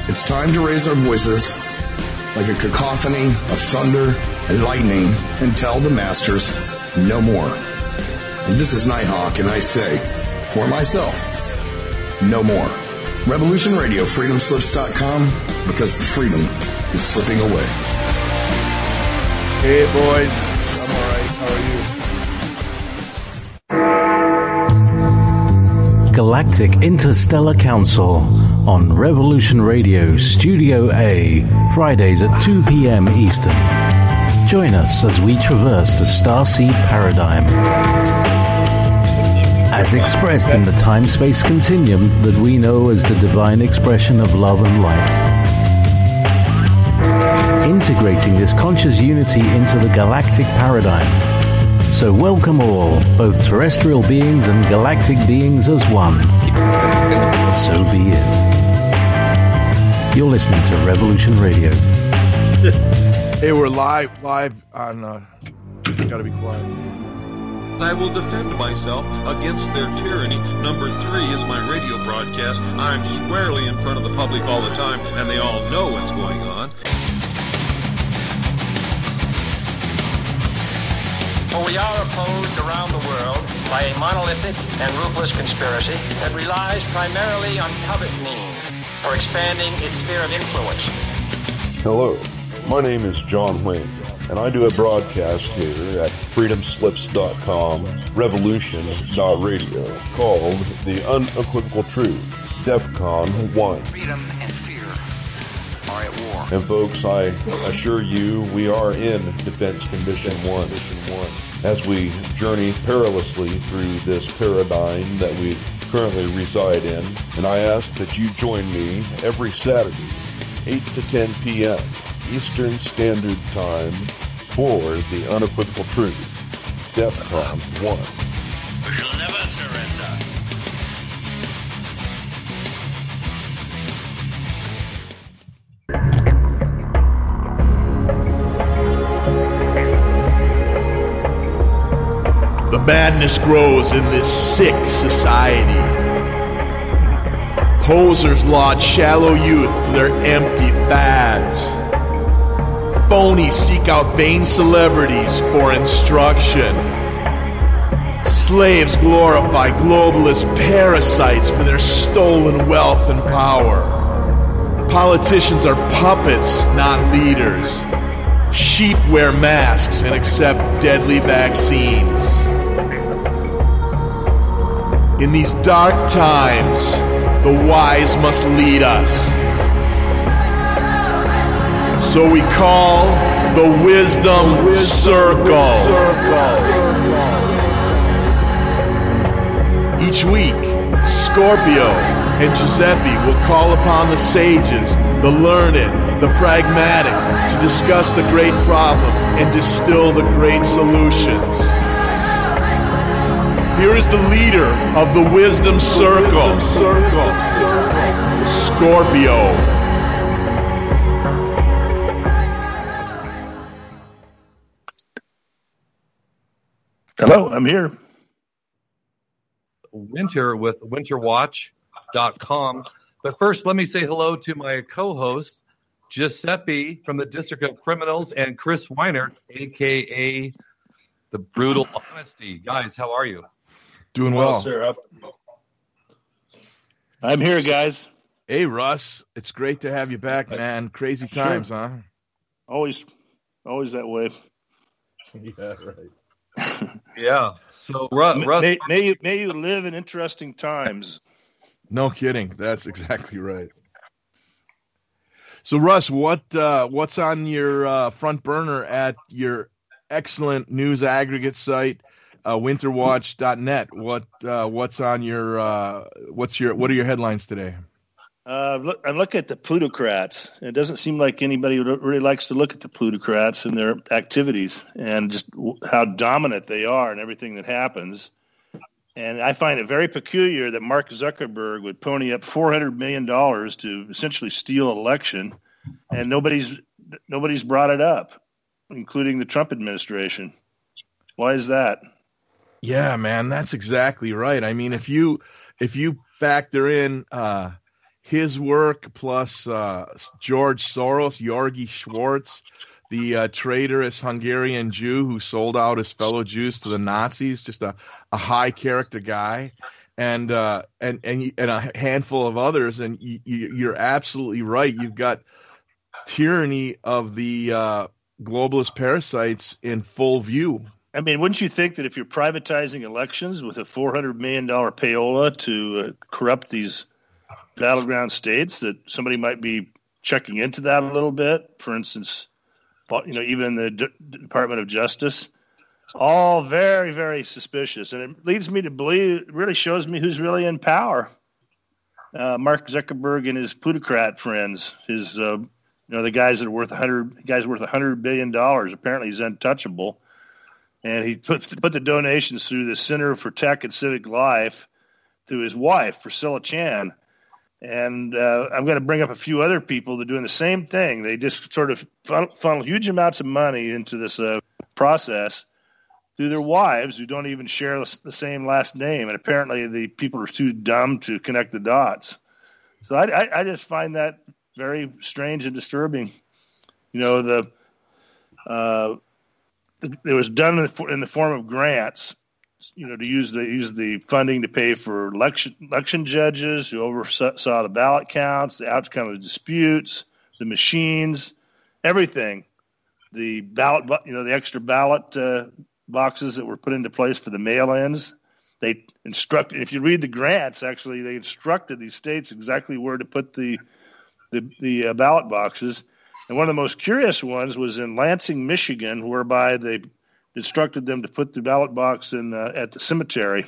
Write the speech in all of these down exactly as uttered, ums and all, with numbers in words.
It's time to raise our voices like a cacophony of thunder and lightning and tell the masters no more. And this is Nighthawk, and I say, for myself, no more. Revolution Radio, freedom slips dot com, because the freedom is slipping away. Hey, boys. I'm all right. How are you? Galactic Interstellar Council on Revolution Radio Studio A, Fridays at two p.m. Eastern. Join us as we traverse the starseed paradigm, as expressed in the time-space continuum that we know as the divine expression of love and light. Integrating this conscious unity into the galactic paradigm. So welcome all, both terrestrial beings and galactic beings as one. So be it. You're listening to Revolution Radio. Hey, we're live, live on, uh, gotta be quiet. I will defend myself against their tyranny. Number three is my radio broadcast. I'm squarely in front of the public all the time, and they all know what's going on. For we are opposed around the world by a monolithic and ruthless conspiracy that relies primarily on covert means for expanding its sphere of influence. Hello, my name is John Wayne, and I do a broadcast here at freedom slips dot com, revolution dot radio, called The Unequivocal Truth, DEFCON one. Freedom and fear are at war. And folks, I assure you, we are in Defense Condition one, as we journey perilously through this paradigm that we currently reside in. And I ask that you join me every Saturday, eight to ten p.m. Eastern Standard Time, for The Unequivocal Truth, DEFCON one. We shall never surrender. The madness grows in this sick society. Posers laud shallow youth for their empty fads. Phonies seek out vain celebrities for instruction. Slaves glorify globalist parasites for their stolen wealth and power. Politicians are puppets, not leaders. Sheep wear masks and accept deadly vaccines. In these dark times, the wise must lead us. So we call the Wisdom Circle. Each week, Scorpio and Giuseppe will call upon the sages, the learned, the pragmatic, to discuss the great problems and distill the great solutions. Here is the leader of the Wisdom Circle, Scorpio. Hello, I'm here. Winter with winter watch dot com. But first, let me say hello to my co-host, Giuseppe from the District of Criminals, and Chris Weiner, a k a. The Brutal Honesty. Guys, how are you? Doing well. well sir. I'm here, guys. Hey, Russ. It's great to have you back, man. Crazy times, sure. huh? Always, always that way. Yeah, right. Yeah. So, Russ, may, may you may you live in interesting times. No kidding. That's exactly right. So, Russ, what uh, what's on your uh, front burner at your excellent news aggregate site, uh, winter watch dot net? What uh, what's on your uh, what's your what are your headlines today? Uh, look, I look at the plutocrats. It doesn't seem like anybody really likes to look at the plutocrats and their activities and just how dominant they are in everything that happens. And I find it very peculiar that Mark Zuckerberg would pony up four hundred million dollars to essentially steal an election, and nobody's nobody's brought it up, including the Trump administration. Why is that? Yeah, man, that's exactly right. I mean, if you if you factor in uh, his work plus uh, George Soros, Jorgi Schwartz, the uh, traitorous Hungarian Jew who sold out his fellow Jews to the Nazis, just a, a high character guy, and uh, and and and a handful of others. And you, you're absolutely right. You've got tyranny of the uh, globalist parasites in full view. I mean, wouldn't you think that if you're privatizing elections with a four hundred million dollars payola to uh, corrupt these battleground states, that somebody might be checking into that a little bit? For instance, you know, even the D- Department of Justice, all very, very suspicious. And it leads me to believe, it really shows me who's really in power. Uh, Mark Zuckerberg and his plutocrat friends, his, uh, you know, the guys that are worth a hundred, guys worth a hundred billion dollars. Apparently he's untouchable. And he put, put the donations through the Center for Tech and Civic Life through his wife, Priscilla Chan. And uh, I'm going to bring up a few other people that are doing the same thing. They just sort of funnel, funnel huge amounts of money into this uh, process through their wives who don't even share the, the same last name. And apparently the people are too dumb to connect the dots. So I, I, I just find that very strange and disturbing. You know, the uh, it was done in the, in the form of grants, you know, to use the use the funding to pay for election election judges who oversaw the ballot counts, the outcome of disputes, the machines, everything. The ballot, you know, the extra ballot uh, boxes that were put into place for the mail-ins. They instructed, if you read the grants, actually, they instructed these states exactly where to put the the, the uh, ballot boxes. And one of the most curious ones was in Lansing, Michigan, whereby they instructed them to put the ballot box in uh, at the cemetery.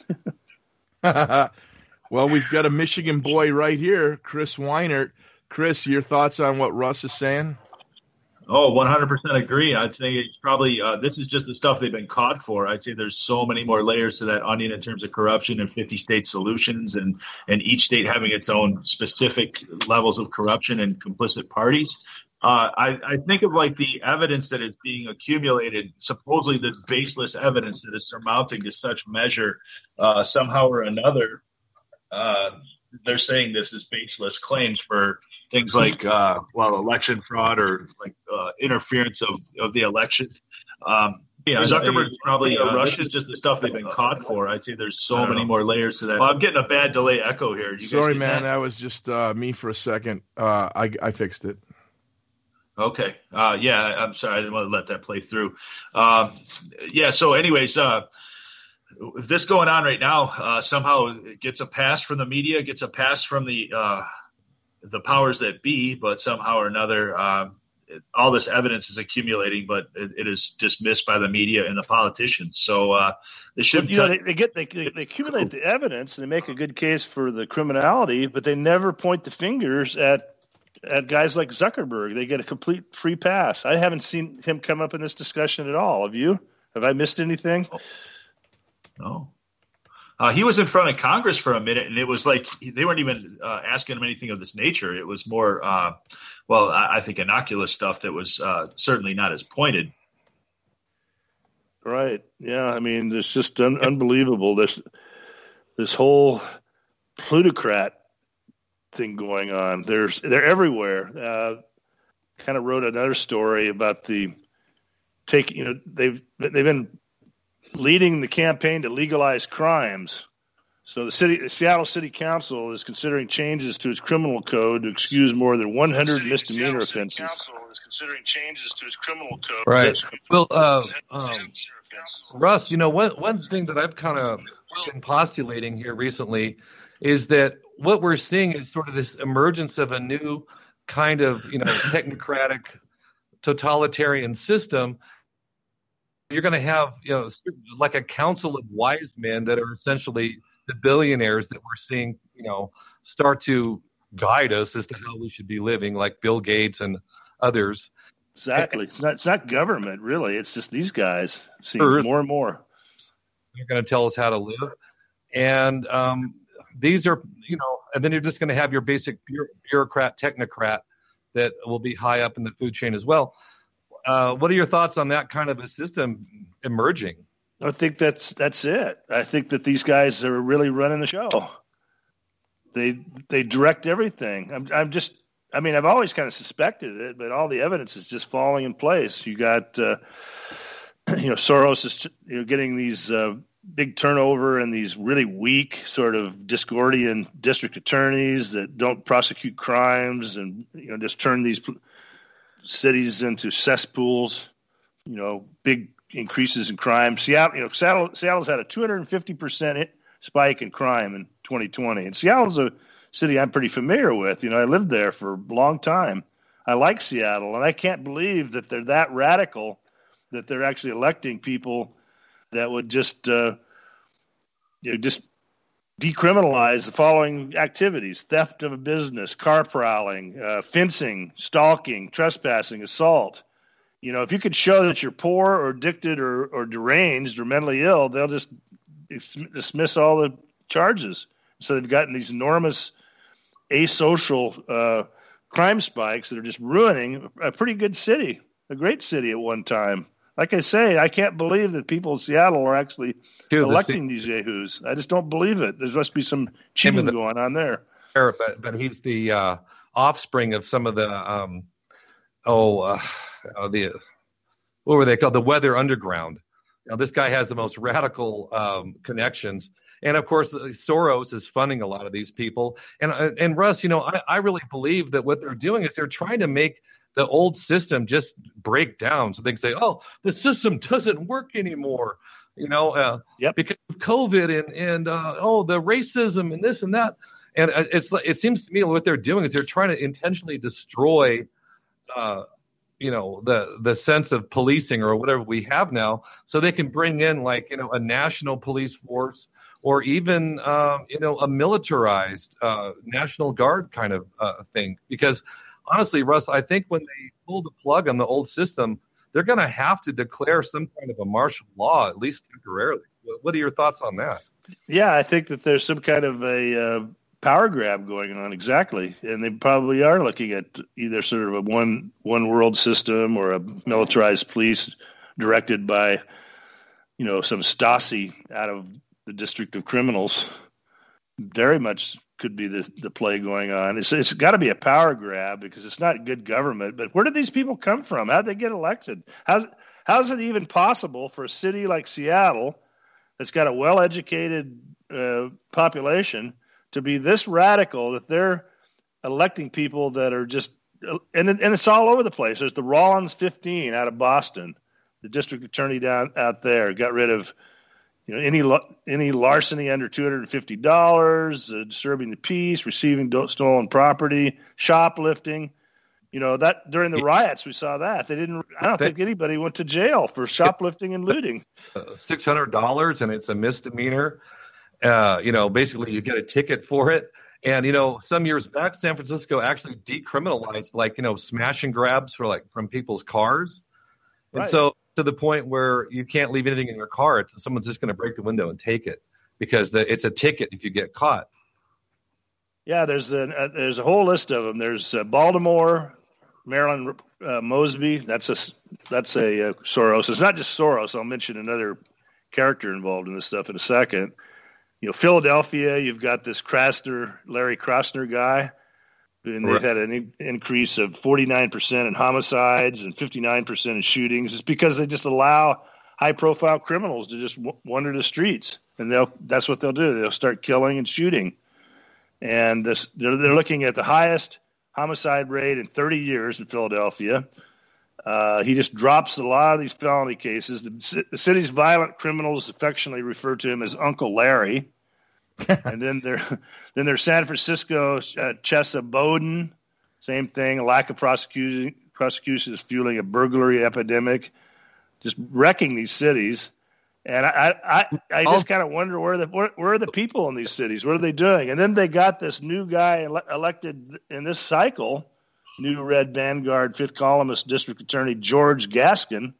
Well, we've got a Michigan boy right here, Chris Weinert. Chris, your thoughts on what Russ is saying? Oh, one hundred percent agree. I'd say it's probably uh, this is just the stuff they've been caught for. I'd say there's so many more layers to that onion in terms of corruption and fifty state solutions, and, and each state having its own specific levels of corruption and complicit parties. Uh, I, I think of like the evidence that is being accumulated, supposedly the baseless evidence that is surmounting to such measure, uh, somehow or another. Uh, they're saying this is baseless claims for things like, uh, well, election fraud or like uh, interference of, of the election. Um, yeah, Zuckerberg probably uh, Russia is just the stuff they've been caught for. I'd say there's so many know. more layers to that. Well, I'm getting a bad delay echo here. You Sorry, guys man, that? that was just uh, me for a second. Uh, I, I fixed it. Okay. Uh, yeah, I'm sorry. I didn't want to let that play through. Um, yeah. So anyways, uh, this going on right now, uh, somehow it gets a pass from the media, gets a pass from the, uh, the powers that be, but somehow or another, uh, it, all this evidence is accumulating, but it, it is dismissed by the media and the politicians. So, uh, they should, you know, they, they get, they, they accumulate the evidence and they make a good case for the criminality, but they never point the fingers at, at guys like Zuckerberg. They get a complete free pass. I haven't seen him come up in this discussion at all. Have you? Have I missed anything? No. Uh, he was in front of Congress for a minute, and it was like they weren't even uh, asking him anything of this nature. It was more, uh, well, I, I think innocuous stuff that was uh, certainly not as pointed. Right. Yeah. I mean, it's just un- unbelievable. This this whole plutocrat thing going on. There's they're everywhere. Uh, kind of wrote another story about the take. You know, they've they've been leading the campaign to legalize crimes. So the city, the Seattle City Council is considering changes to its criminal code to excuse more than one hundred misdemeanor offenses. The Council is considering changes to its criminal code. Right. Well, uh, um, Russ, you know, one one thing that I've kind of been postulating here recently is that what we're seeing is sort of this emergence of a new kind of, you know, technocratic, totalitarian system. You're going to have, you know, like a council of wise men that are essentially the billionaires that we're seeing, you know, start to guide us as to how we should be living, like Bill Gates and others. Exactly. It's not, it's not government, really. It's just these guys. It seems more and more. They're going to tell us how to live. And um, these are, you know, and then you're just going to have your basic bureaucrat, technocrat that will be high up in the food chain as well. Uh, what are your thoughts on that kind of a system emerging? I think that's that's it. I think that these guys are really running the show. they they direct everything. I'm I'm just I mean I've always kind of suspected it, but all the evidence is just falling in place. You got uh, you know Soros is you know getting these uh, big turnover and these really weak sort of Discordian district attorneys that don't prosecute crimes and you know just turn these cities into cesspools. You know, big increases in crime. Seattle, you know, Seattle, Seattle's had a two hundred fifty percent spike in crime in twenty twenty. And Seattle's a city I'm pretty familiar with. You know, I lived there for a long time. I like Seattle, and I can't believe that they're that radical that they're actually electing people that would just, uh, you know, just decriminalize the following activities: theft of a business, car prowling, uh, fencing, stalking, trespassing, assault. You know, if you could show that you're poor or addicted or, or deranged or mentally ill, they'll just dismiss all the charges. So they've gotten these enormous asocial uh, crime spikes that are just ruining a pretty good city, a great city at one time. Like I say, I can't believe that people in Seattle are actually Dude, electing the these yahoos. I just don't believe it. There must be some cheating the, going on there. But, but he's the uh, offspring of some of the, um, oh, uh, Uh, the what were they called? The Weather Underground. Now, this guy has the most radical um, connections, and of course, Soros is funding a lot of these people. And and Russ, you know, I, I really believe that what they're doing is they're trying to make the old system just break down, so they can say, "Oh, the system doesn't work anymore," you know, uh, yep. because of COVID and and uh, oh, the racism and this and that. And it's it seems to me what they're doing is they're trying to intentionally destroy. Uh, you know, the, the sense of policing or whatever we have now, so they can bring in like, you know, a national police force or even, um, you know, a militarized uh, National Guard kind of uh, thing. Because honestly, Russ, I think when they pull the plug on the old system, they're going to have to declare some kind of a martial law, at least temporarily. What are your thoughts on that? Yeah, I think that there's some kind of a uh, power grab going on, exactly, and they probably are looking at either sort of a one one world system or a militarized police directed by, you know, some Stasi out of the District of Criminals. Very much could be the the play going on. It's it's got to be a power grab because it's not good government. But where did these people come from? How did they get elected? How's how's it even possible for a city like Seattle that's got a well-educated uh, population to be this radical that they're electing people that are just, and and it's all over the place. There's the Rollins fifteen out of Boston, the district attorney down out there got rid of, you know, any any larceny under two hundred fifty dollars, uh, disturbing the peace, receiving stolen property, shoplifting. You know, that during the riots we saw that they didn't. I don't think anybody went to jail for shoplifting and looting. Uh, Six hundred dollars, and it's a misdemeanor. Uh, you know, basically you get a ticket for it. And, you know, some years back, San Francisco actually decriminalized, like, you know, smash and grabs for like from people's cars. And right. so to the point where you can't leave anything in your car. It's, someone's just going to break the window and take it because the, it's a ticket if you get caught. Yeah, there's a, a there's a whole list of them. There's uh, Baltimore, Marilyn uh, Mosby. That's a, that's a uh, Soros. It's not just Soros. I'll mention another character involved in this stuff in a second. You know, Philadelphia, you've got this Krasner, Larry Krasner guy, and they've right. had an in- increase of forty-nine percent in homicides and fifty-nine percent in shootings. It's because they just allow high-profile criminals to just w- wander the streets, and they'll that's what they'll do. They'll start killing and shooting. And this, they're, they're looking at the highest homicide rate in thirty years in Philadelphia. Uh, he just drops a lot of these felony cases. The, the city's violent criminals affectionately refer to him as Uncle Larry. And then there, then there's San Francisco, uh, Chesa Bowden, same thing. A lack of prosecution, prosecution is fueling a burglary epidemic, just wrecking these cities. And I, I, I just kind of wonder where the where, where are the people in these cities? What are they doing? And then they got this new guy ele- elected in this cycle. New Red Vanguard fifth columnist District Attorney George Gaskin,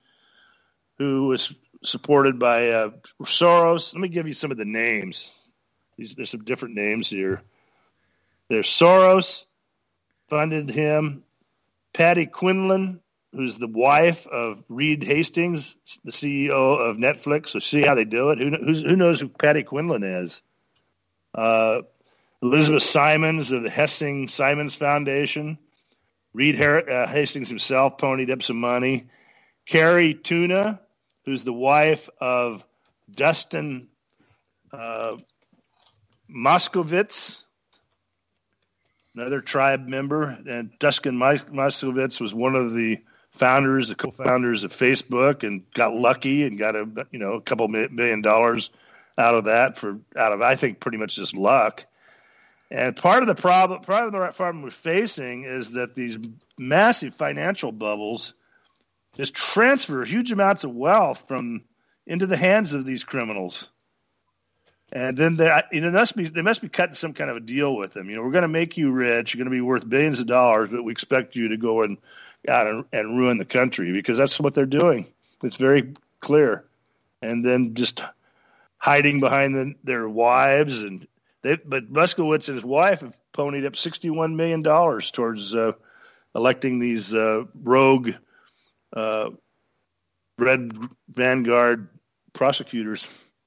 who was supported by uh, Soros. Let me give you some of the names. These, there's some different names here. There's Soros, funded him. Patty Quinlan, who's the wife of Reed Hastings, the C E O of Netflix. So see how they do it. Who, who's, who knows who Patty Quinlan is? Uh, Elizabeth Simons of the Hessing Simons Foundation. Reed Har- uh, Hastings himself ponied up some money. Carrie Tuna, who's the wife of Dustin uh, Moskovitz, another tribe member. And Dustin Moskovitz was one of the founders, the co-founders of Facebook, and got lucky and got a you know a couple million dollars out of that for out of I think pretty much just luck. And part of the problem, part of the problem we're facing is that these massive financial bubbles just transfer huge amounts of wealth from into the hands of these criminals. And then they, you know, must be they must be cutting some kind of a deal with them. You know, we're going to make you rich. You're going to be worth billions of dollars, but we expect you to go and out and, and ruin the country, because that's what they're doing. It's very clear. And then just hiding behind the, their wives and. They, but Moskowitz and his wife have ponied up sixty-one million dollars towards uh, electing these uh, rogue uh, Red Vanguard prosecutors.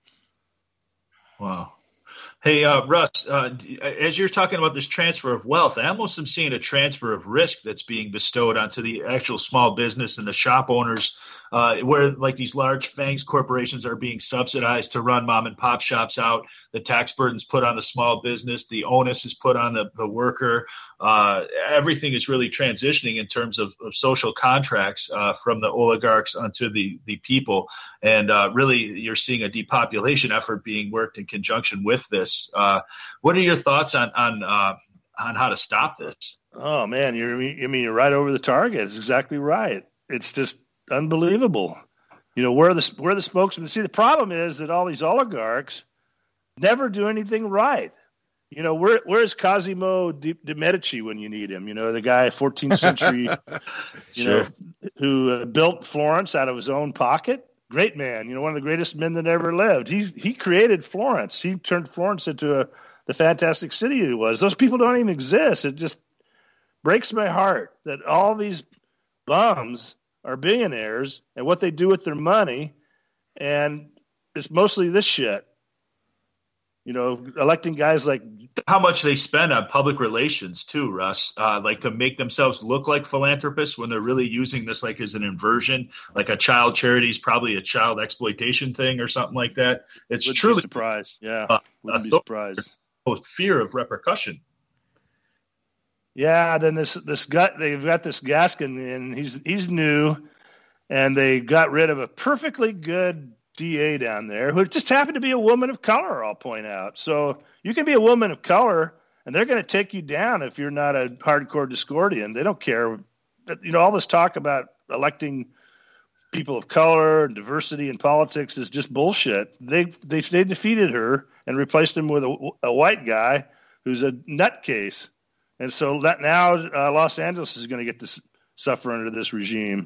Wow. Hey, uh, Russ, uh, as you're talking about this transfer of wealth, I almost am seeing a transfer of risk that's being bestowed onto the actual small business and the shop owners, uh, where like these large FANGs corporations are being subsidized to run mom and pop shops out. The tax burden's put on the small business. The onus is put on the, the worker. Uh, everything is really transitioning in terms of, of social contracts uh, from the oligarchs onto the, the people. And uh, really, you're seeing a depopulation effort being worked in conjunction with this. Uh, what are your thoughts on on uh, on how to stop this? Oh man, you're I mean you're right over the target. It's exactly right. It's just unbelievable. You know, where the where the spokesman. See, the problem is that all these oligarchs never do anything right. You know, where where's Cosimo de, de Medici when you need him? You know, the guy fourteenth century, you sure. know, who uh, built Florence out of his own pocket. Great man, you know, one of the greatest men that ever lived. He he created Florence. He turned Florence into a, the fantastic city it was. Those people don't even exist. It just breaks my heart that all these bums are billionaires and what they do with their money, and it's mostly this shit. You know, electing guys like how much they spend on public relations too, Russ, uh, like to make themselves look like philanthropists when they're really using this like as an inversion, like a child charity is probably a child exploitation thing or something like that. It's Wouldn't truly be surprised. Yeah, uh, wouldn't uh, be surprised. Fear of repercussion. Yeah, then this this gut they've got this Gaskin in. He's he's new, and they got rid of a perfectly good D A down there who just happened to be a woman of color, I'll point out. So you can be a woman of color and they're going to take you down if you're not a hardcore Discordian. They don't care. But, you know, all this talk about electing people of color and diversity in politics is just bullshit. They they, they defeated her and replaced him with a, a white guy who's a nutcase. And so that now uh, Los Angeles is going to get to suffer under this regime.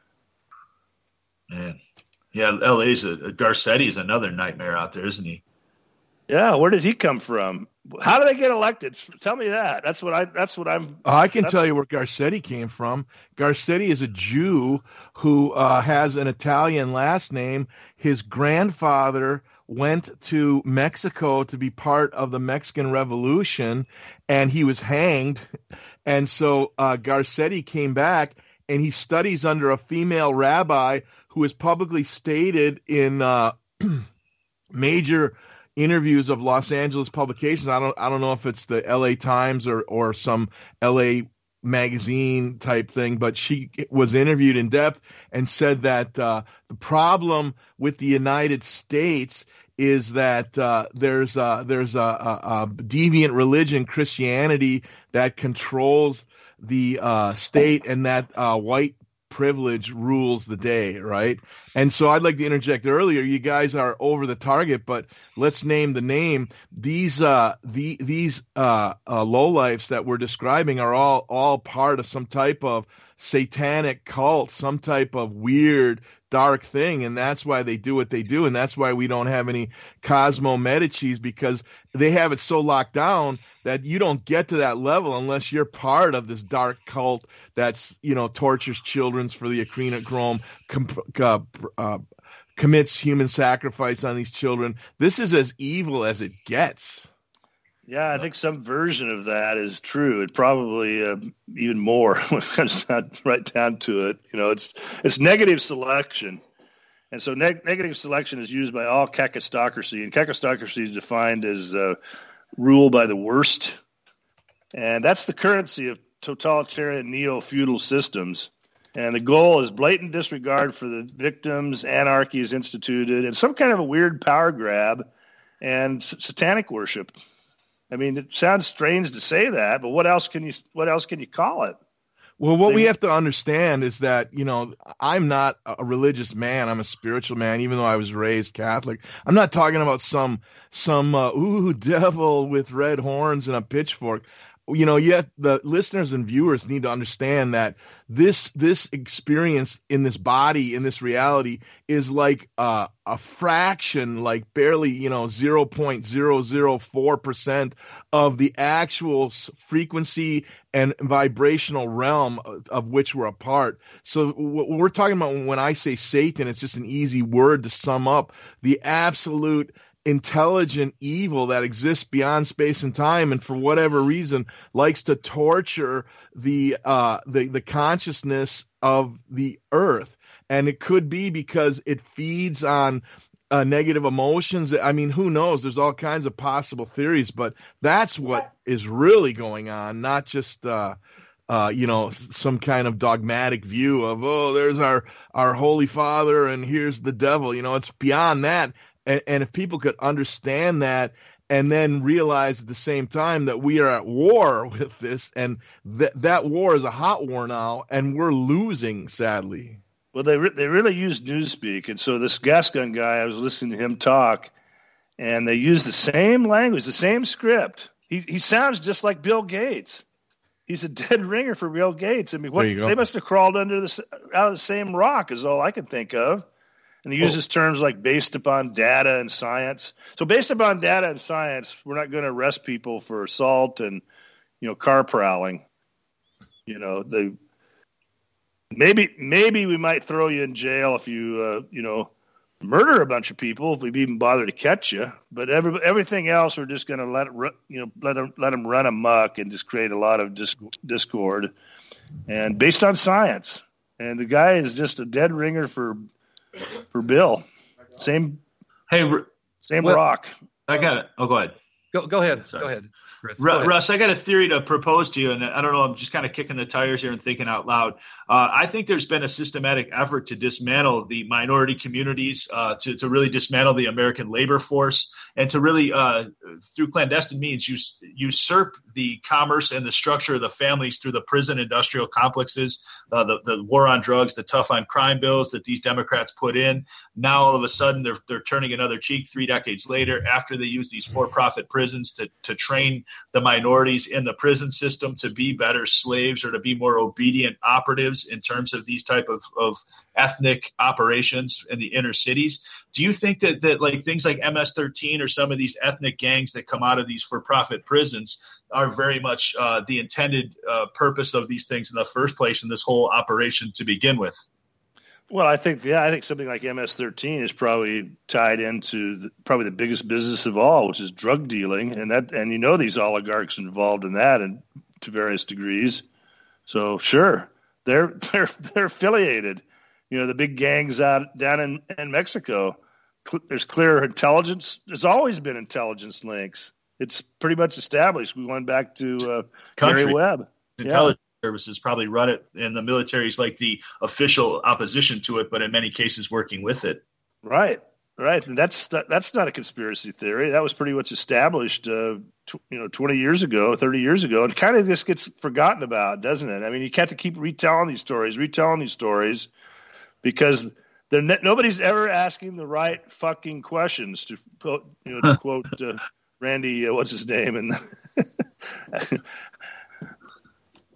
Man. Yeah, L A's a, a Garcetti's another nightmare out there, isn't he? Yeah, where did he come from? How did they get elected? Tell me that. That's what I. That's what I'm. Oh, I can tell you where Garcetti came from. Garcetti is a Jew who uh, has an Italian last name. His grandfather went to Mexico to be part of the Mexican Revolution, and he was hanged. And so uh, Garcetti came back, and he studies under a female rabbi who has publicly stated in uh, major interviews of Los Angeles publications. I don't, I don't know if it's the L A Times or or some L A magazine type thing, but she was interviewed in depth and said that uh, the problem with the United States is that uh, there's uh, there's a, a, a deviant religion, Christianity, that controls the uh, state, and that uh, white privilege rules the day, right? And so I'd like to interject earlier. You guys are over the target, but let's name the name. These uh, the these uh, uh, lowlifes that we're describing are all all part of some type of satanic cult, some type of weird dark thing, and that's why they do what they do, and that's why we don't have any Cosmo Medicis, because they have it so locked down that you don't get to that level unless you're part of this dark cult that's, you know, tortures children for the adrenochrome, com- uh, uh, commits human sacrifice on these children. This is as evil as it gets. Yeah, I think some version of that is true. It probably uh, even more when it comes down, right down to it. You know, it's it's negative selection. And so neg- negative selection is used by all kakistocracy. And kakistocracy is defined as uh, rule by the worst. And that's the currency of totalitarian neo-feudal systems. And the goal is blatant disregard for the victims, anarchy is instituted, and some kind of a weird power grab and satanic worship. I mean, it sounds strange to say that, but what else can you what else can you call it? Well, what we have to understand is that, you know, I'm not a religious man. I'm a spiritual man, even though I was raised Catholic. I'm not talking about some, some uh, ooh, devil with red horns and a pitchfork. You know, yet the listeners and viewers need to understand that this this experience in this body, in this reality, is like uh, a fraction, like barely, you know, zero point zero zero four percent of the actual frequency and vibrational realm of, of which we're a part. So what we're talking about when I say Satan, it's just an easy word to sum up the absolute intelligent evil that exists beyond space and time, and for whatever reason likes to torture the uh the the consciousness of the earth. And it could be because it feeds on uh, negative emotions. I mean, who knows? There's all kinds of possible theories, but that's what is really going on, not just uh Uh, you know, some kind of dogmatic view of, oh, there's our, our Holy Father and here's the devil. You know, it's beyond that. And, and if people could understand that and then realize at the same time that we are at war with this, and that that war is a hot war now, and we're losing, sadly. Well, they re- they really use newspeak. And so this Gascon guy, I was listening to him talk, and they use the same language, the same script. He he sounds just like Bill Gates. He's a dead ringer for Bill Gates. I mean, what, they must have crawled under the out of the same rock is all I can think of. And he uses oh. terms like based upon data and science. So based upon data and science, we're not going to arrest people for assault and, you know, car prowling. You know, they maybe maybe we might throw you in jail if you, uh, you know, murder a bunch of people, if we even bother to catch you. But every, everything else, we're just going to let it, you know, let them let them run amok and just create a lot of dis- discord. And based on science, and the guy is just a dead ringer for for Bill. Same, hey, same well, rock. I got it. Oh, go ahead. Go go ahead. Sorry. Go ahead. Chris, Ru- go ahead. Russ, I got a theory to propose to you, and I don't know, I'm just kind of kicking the tires here and thinking out loud. Uh, I think there's been a systematic effort to dismantle the minority communities, uh, to, to really dismantle the American labor force, and to really, uh, through clandestine means, us- usurp the commerce and the structure of the families through the prison industrial complexes, uh, the, the war on drugs, the tough on crime bills that these Democrats put in. Now, all of a sudden, they're they're turning another cheek three decades later after they use these for-profit prisons to, to train the minorities in the prison system to be better slaves or to be more obedient operatives in terms of these type of, of ethnic operations in the inner cities. Do you think that, that like things like M S thirteen or some of these ethnic gangs that come out of these for-profit prisons are very much uh, the intended uh, purpose of these things in the first place in this whole operation to begin with? Well, I think, yeah, I think something like M S thirteen is probably tied into the, probably the biggest business of all, which is drug dealing, and that, and you know, these oligarchs involved in that, and to various degrees. So, sure, they're they're they're affiliated. You know, the big gangs out down in, in Mexico. Cl- there's clear intelligence. There's always been intelligence links. It's pretty much established. We went back to uh, Gary Webb. Intelligence. Yeah. Services probably run it, and the military is like the official opposition to it, but in many cases working with it. Right, right. And that's that, that's not a conspiracy theory. That was pretty much established, uh, tw- you know, twenty years ago, thirty years ago, and kind of just gets forgotten about, doesn't it? I mean, you have to keep retelling these stories, retelling these stories, because they're ne- nobody's ever asking the right fucking questions. To you know, to quote uh, Randy, uh, what's his name, and.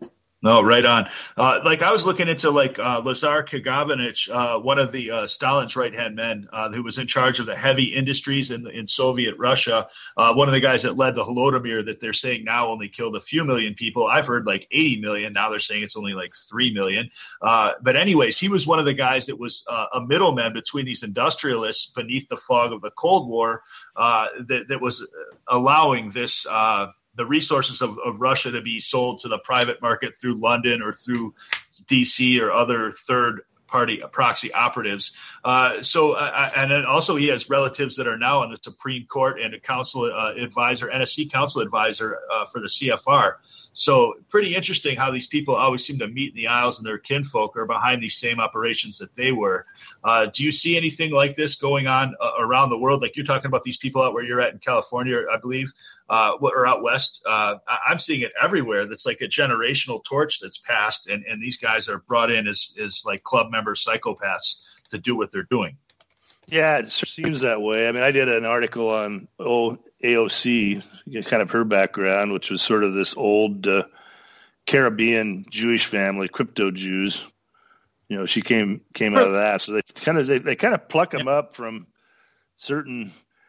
No, right on. Uh, like I was looking into like uh, Lazar Kaganovich, uh, one of the uh, Stalin's right-hand men uh, who was in charge of the heavy industries in, in Soviet Russia. Uh, one of the guys that led the Holodomor that they're saying now only killed a few million people. I've heard like eighty million. Now they're saying it's only like three million. Uh, but anyways, he was one of the guys that was uh, a middleman between these industrialists beneath the fog of the Cold War uh, that, that was allowing this uh the resources of, of Russia to be sold to the private market through London or through D C or other third party proxy operatives. Uh, so, uh, and then also he has relatives that are now on the Supreme Court and a council uh, advisor, N S C council advisor uh, for the C F R. So pretty interesting how these people always seem to meet in the aisles and their kinfolk are behind these same operations that they were. Uh, do you see anything like this going on uh, around the world? Like you're talking about these people out where you're at in California, I believe, uh, or out west. Uh, I'm seeing it everywhere. That's like a generational torch that's passed, and, and these guys are brought in as, as like club member psychopaths to do what they're doing. Yeah, it seems that way. I mean, I did an article on oh, A O C, kind of her background, which was sort of this old uh, Caribbean Jewish family, crypto Jews. You know, she came came out of that. So they kind of they, they kind of pluck them up from certain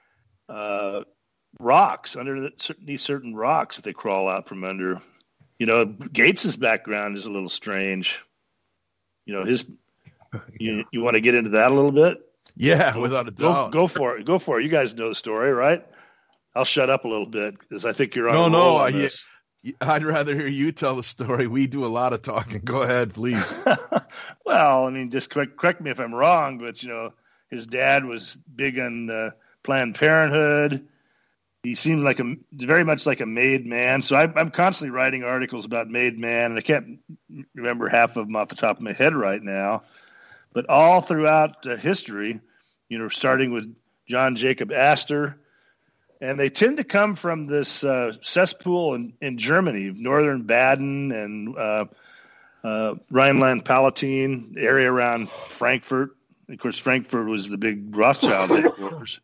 uh, rocks under the, certain, these certain rocks that they crawl out from under. You know, Gates's background is a little strange. You know, his. You you want to get into that a little bit? Yeah, without a doubt. Go, go for it. Go for it. You guys know the story, right? I'll shut up a little bit because I think you're on. No, a no. on I, I'd rather hear you tell the story. We do a lot of talking. Go ahead, please. Well, I mean, just correct, correct me if I'm wrong, but you know, his dad was big on uh, Planned Parenthood. He seemed like a very much like a made man. So I, I'm constantly writing articles about made man, and I can't remember half of them off the top of my head right now. But all throughout uh, history, you know, starting with John Jacob Astor, and they tend to come from this uh, cesspool in, in Germany, northern Baden and uh, uh, Rhineland-Palatinate, the area around Frankfurt. Of course, Frankfurt was the big Rothschild headquarters.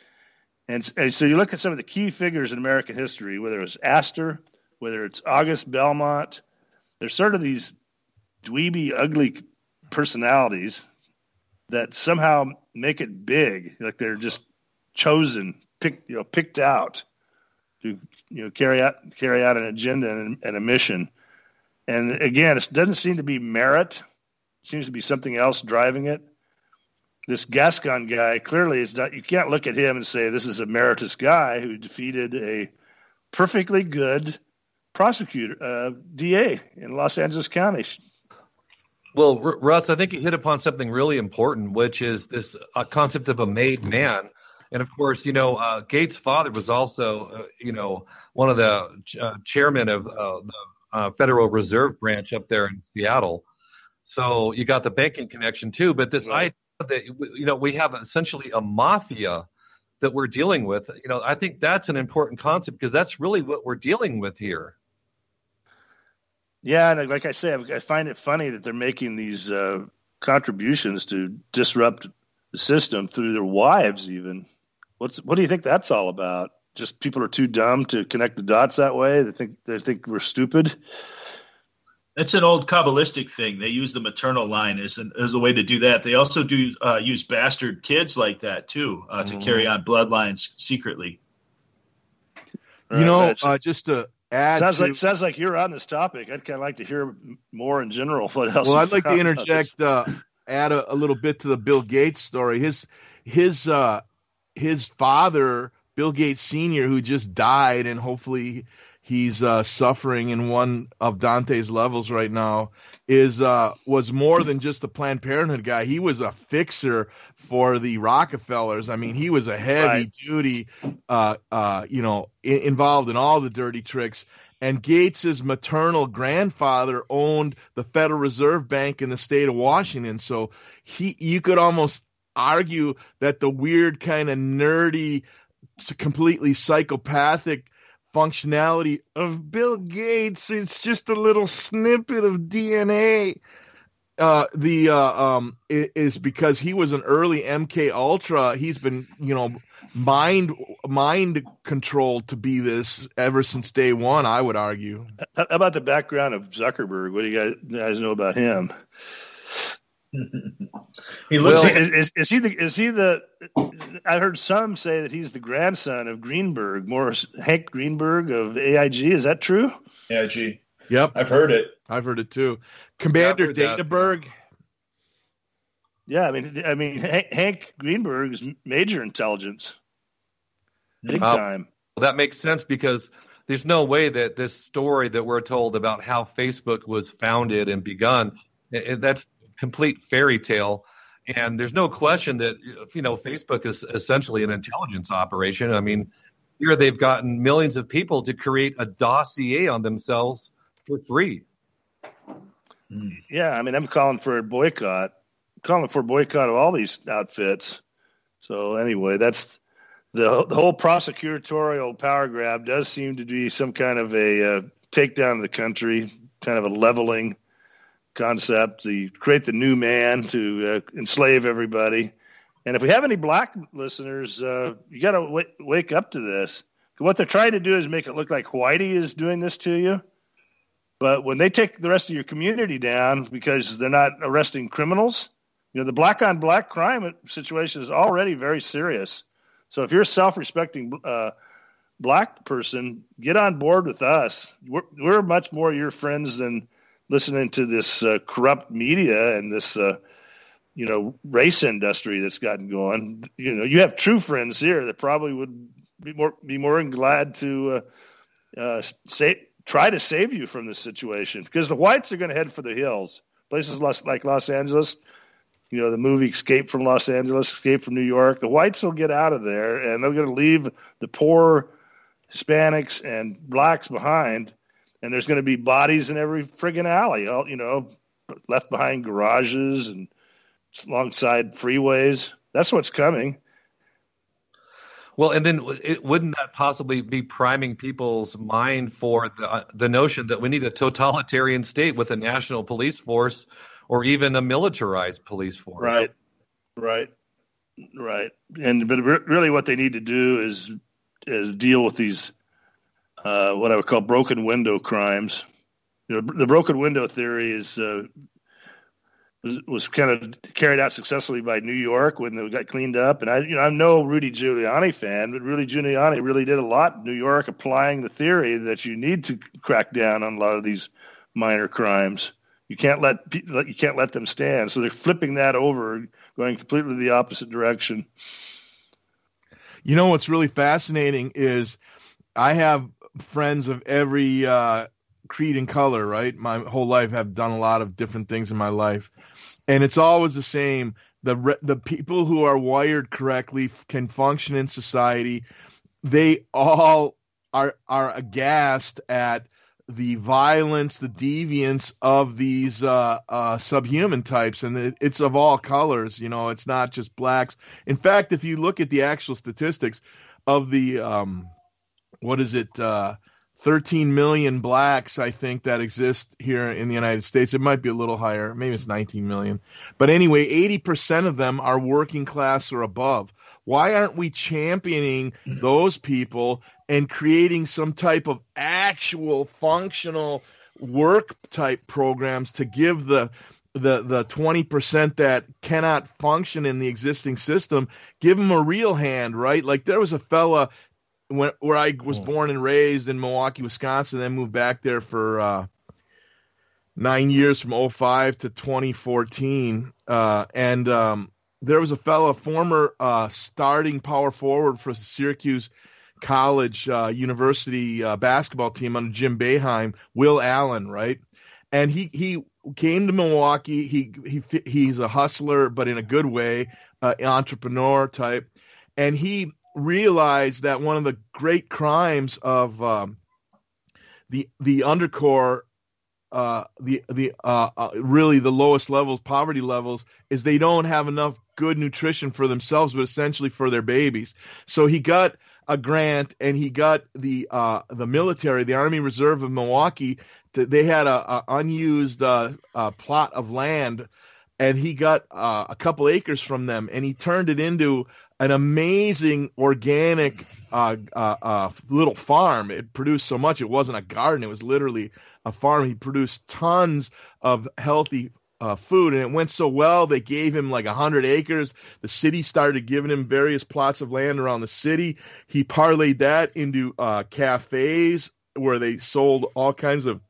And, and so you look at some of the key figures in American history, whether it's Astor, whether it's August Belmont, there's sort of these dweeby, ugly personalities that somehow make it big, like they're just chosen, picked, you know, picked out to, you know, carry out carry out an agenda and, and a mission. And again, it doesn't seem to be merit; it seems to be something else driving it. This Gascon guy clearly is not. You can't look at him and say this is a meritorious guy who defeated a perfectly good prosecutor, uh, D A in Los Angeles County. Well, R- Russ, I think you hit upon something really important, which is this uh, concept of a made man. And of course, you know, uh, Gates' father was also, uh, you know, one of the uh, chairmen of uh, the uh, Federal Reserve branch up there in Seattle. So you got the banking connection too. But this right. idea that, you know, we have essentially a mafia that we're dealing with, you know, I think that's an important concept because that's really what we're dealing with here. Yeah, and like I say, I find it funny that they're making these uh, contributions to disrupt the system through their wives even. What's what do you think that's all about? Just people are too dumb to connect the dots that way? They think they think we're stupid? It's an old Kabbalistic thing. They use the maternal line as, an, as a way to do that. They also do uh, use bastard kids like that, too, uh, to mm. carry on bloodlines secretly. You right, know, uh, just to add sounds to, like sounds like you're on this topic. I'd kind of like to hear more in general. What else? Well, I'd like to interject, uh, add a, a little bit to the Bill Gates story. His his uh, his father, Bill Gates Senior, who just died, and hopefully he's uh, suffering in one of Dante's levels right now, is uh, was more than just a Planned Parenthood guy. He was a fixer for the Rockefellers. I mean, he was a heavy right. duty, uh, uh, you know, I- involved in all the dirty tricks. And Gates's maternal grandfather owned the Federal Reserve Bank in the state of Washington. So he, you could almost argue that the weird kind of nerdy, completely psychopathic functionality of Bill Gates, it's just a little snippet of D N A uh, the uh, um, is because he was an early M K Ultra. He's been, you know, mind mind controlled to be this ever since day one, I would argue. How about the background of Zuckerberg? What do you guys, guys know about him? he looks. Well, is, is, is he the? Is he the? I heard some say that he's the grandson of Greenberg, Morris Hank Greenberg of A I G. Is that true? A I G. Yep, I've heard it. I've heard it too. Commander yeah, Databerg. Yeah, I mean, I mean, Hank Greenberg is major intelligence, big uh, time. Well, that makes sense because there's no way that this story that we're told about how Facebook was founded and begun, it, it, that's complete fairy tale. And there's no question that, you know, Facebook is essentially an intelligence operation. I mean, here they've gotten millions of people to create a dossier on themselves for free. Yeah, I mean, I'm calling for a boycott. I'm calling for a boycott of all these outfits. So anyway, that's the the whole prosecutorial power grab does seem to be some kind of a uh, takedown of the country, kind of a leveling concept. The create the new man to uh, enslave everybody. And if we have any black listeners, uh, you got to w- wake up to this. What they're trying to do is make it look like Whitey is doing this to you. But when they take the rest of your community down because they're not arresting criminals, you know, the black on black crime situation is already very serious. So if you're a self-respecting uh, black person, get on board with us. We're, we're much more your friends than listening to this uh, corrupt media and this, uh, you know, race industry that's gotten going. You know, you have true friends here that probably would be more be more than glad to uh, uh, say. Try to save you from this situation because the whites are going to head for the hills. Places like Los Angeles, you know, the movie Escape from Los Angeles, Escape from New York. The whites will get out of there and they're going to leave the poor Hispanics and blacks behind. And there's going to be bodies in every friggin' alley, all, you know, left behind garages and alongside freeways. That's what's coming. Well, and then it, wouldn't that possibly be priming people's mind for the, uh, the notion that we need a totalitarian state with a national police force or even a militarized police force? Right, right, right. And but re- really what they need to do is is deal with these, uh, what I would call broken window crimes. You know, the broken window theory is uh, was, was kind of carried out successfully by New York when they got cleaned up. And I, you know, I'm no Rudy Giuliani fan, but Rudy Giuliani really did a lot in New York, applying the theory that you need to crack down on a lot of these minor crimes. You can't let you can't let them stand. So they're flipping that over, going completely the opposite direction. You know what's really fascinating is I have friends of every uh, creed and color, right? My whole life I've done a lot of different things in my life. And it's always the same. The the people who are wired correctly can function in society. They all are are aghast at the violence, the deviance of these uh, uh, subhuman types, and it, it's of all colors. You know, it's not just blacks. In fact, if you look at the actual statistics of the um, what is it? Uh, thirteen million blacks, I think, that exist here in the United States. It might be a little higher. Maybe it's nineteen million. But anyway, eighty percent of them are working class or above. Why aren't we championing those people and creating some type of actual functional work type programs to give the the the twenty percent that cannot function in the existing system, give them a real hand, right? Like there was a fella When, where I was born and raised in Milwaukee, Wisconsin, then moved back there for uh, nine years from oh five to twenty fourteen. Uh, and um, there was a fellow, former uh, starting power forward for the Syracuse College uh, University uh, basketball team under Jim Boeheim, Will Allen, right? And he he came to Milwaukee. He he he's a hustler, but in a good way, uh, entrepreneur type. And he realized that one of the great crimes of um, the the undercore, uh, the the uh, uh, really the lowest levels, poverty levels, is they don't have enough good nutrition for themselves, but essentially for their babies. So he got a grant, and he got the uh, the military, the Army Reserve of Milwaukee, th- they had a, a unused uh, uh, plot of land, and he got uh, a couple acres from them, and he turned it into an amazing organic uh, uh, uh, little farm. It produced so much; it wasn't a garden; it was literally a farm. He produced tons of healthy uh, food, and it went so well. They gave him like a hundred acres. The city started giving him various plots of land around the city. He parlayed that into uh, cafes where they sold all kinds of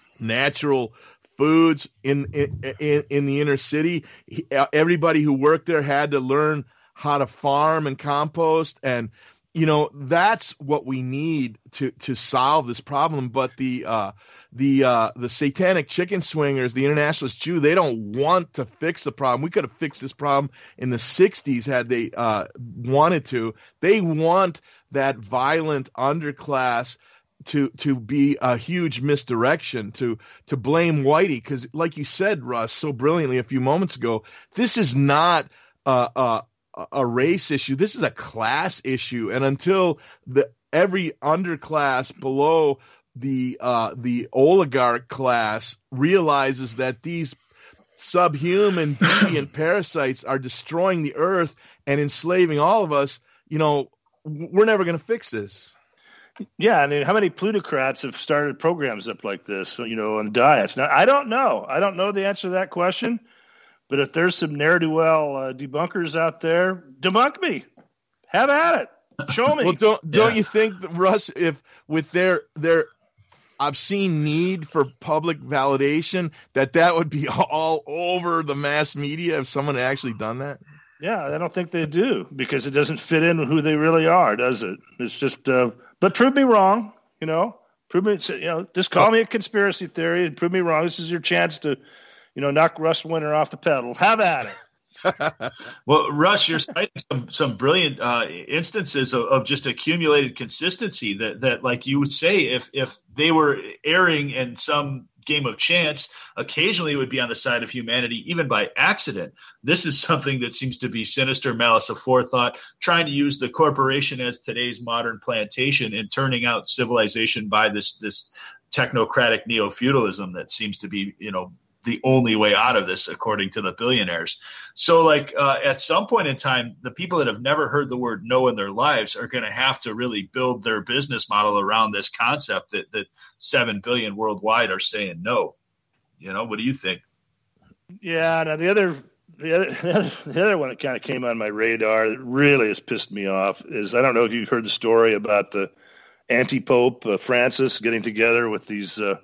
natural foods in in in, in the inner city. He, everybody who worked there had to learn how to farm and compost, and you know that's what we need to to solve this problem. But the uh, the uh, the satanic chicken swingers, the internationalist Jew, they don't want to fix the problem. We could have fixed this problem in the sixties had they uh, wanted to. They want that violent underclass to to be a huge misdirection, to to blame Whitey, because like you said, Russ, so brilliantly a few moments ago, this is not a, a, a race issue. This is a class issue, and until the every underclass below the uh, the oligarch class realizes that these subhuman deviant parasites are destroying the earth and enslaving all of us, you know, we're never going to fix this. Yeah, I mean, how many plutocrats have started programs up like this, you know, on diets? Now, I don't know. I don't know the answer to that question. But if there's some ne'er-do-well uh, debunkers out there, debunk me. Have at it. Show me. Well, don't don't Yeah. you think, Russ, if with their their obscene need for public validation, that that would be all over the mass media if someone had actually done that? Yeah, I don't think they do, because it doesn't fit in with who they really are, does it? It's just, uh, but prove me wrong, you know. Prove me, you know, just call me a conspiracy theory and prove me wrong. This is your chance to, you know, knock Russ Winter off the pedal. Have at it. Well, Russ, you're citing some, some brilliant uh, instances of, of just accumulated consistency that, that, like you would say, if if they were erring in some game of chance, occasionally it would be on the side of humanity, even by accident. This is something that seems to be sinister malice aforethought, trying to use the corporation as today's modern plantation and turning out civilization by this this technocratic neo-feudalism that seems to be, you know, the only way out of this, according to the billionaires. So, like, uh, at some point in time, the people that have never heard the word no in their lives are going to have to really build their business model around this concept that, that seven billion worldwide are saying no. You know, what do you think? Yeah, now the other, the other, the other one that kind of came on my radar that really has pissed me off is, I don't know if you've heard the story about the anti-pope uh, Francis getting together with these uh,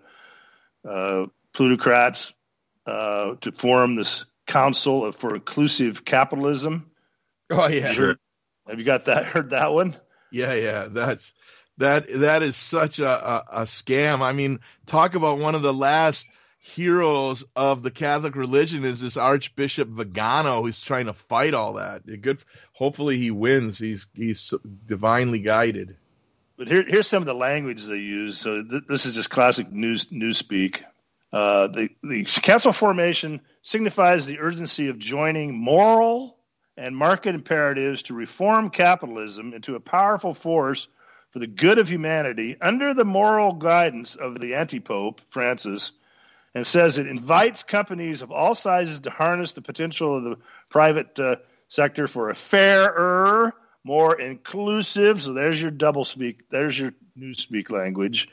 uh, plutocrats uh, to form this council for inclusive capitalism. Oh yeah, have you, heard, have you got that? Heard that one? Yeah, yeah. That's that. That is such a, a, a scam. I mean, talk about one of the last heroes of the Catholic religion is this Archbishop Vigano, who's trying to fight all that. Good. Hopefully, he wins. He's he's divinely guided. But here, here's some of the language they use. So th- this is just classic news newspeak. Uh, the, the council formation signifies the urgency of joining moral and market imperatives to reform capitalism into a powerful force for the good of humanity under the moral guidance of the anti-pope, Francis, and says it invites companies of all sizes to harness the potential of the private uh, sector for a fairer, more inclusive, so there's your double speak, there's your newspeak language,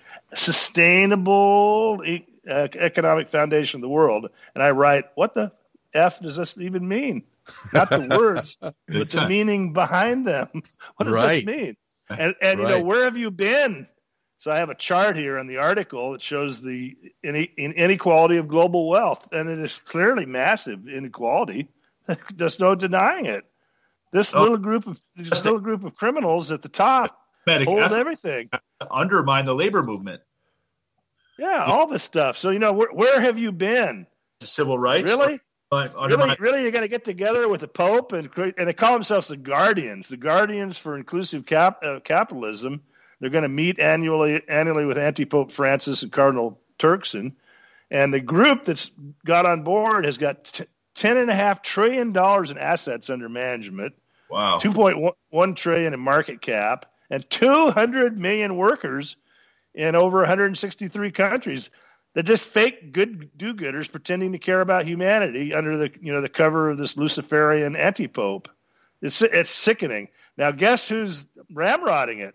sustainable e- uh, economic foundation of the world. And I write, what the F does this even mean? Not the words, but the meaning behind them. What does right. this mean? And, and right. you know, where have you been? So I have a chart here in the article that shows the inequality of global wealth, and it is clearly massive inequality. There's no denying it. This oh, little group of this little group of criminals at the top hold everything. Undermine the labor movement. Yeah, all this stuff. So you know, where, where have you been? Civil rights. Really? Or, really, really, you're going to get together with the Pope and and they call themselves the Guardians, the Guardians for Inclusive Cap, uh, Capitalism. They're going to meet annually annually with Anti-Pope Francis and Cardinal Turkson, and the group that's got on board has got t- ten and a half trillion dollars in assets under management. Wow. two point one trillion in market cap and two hundred million workers in over one hundred sixty-three countries. They're just fake good do-gooders pretending to care about humanity under the you know the cover of this Luciferian anti-pope. It's it's sickening. Now, guess who's ramrodding it?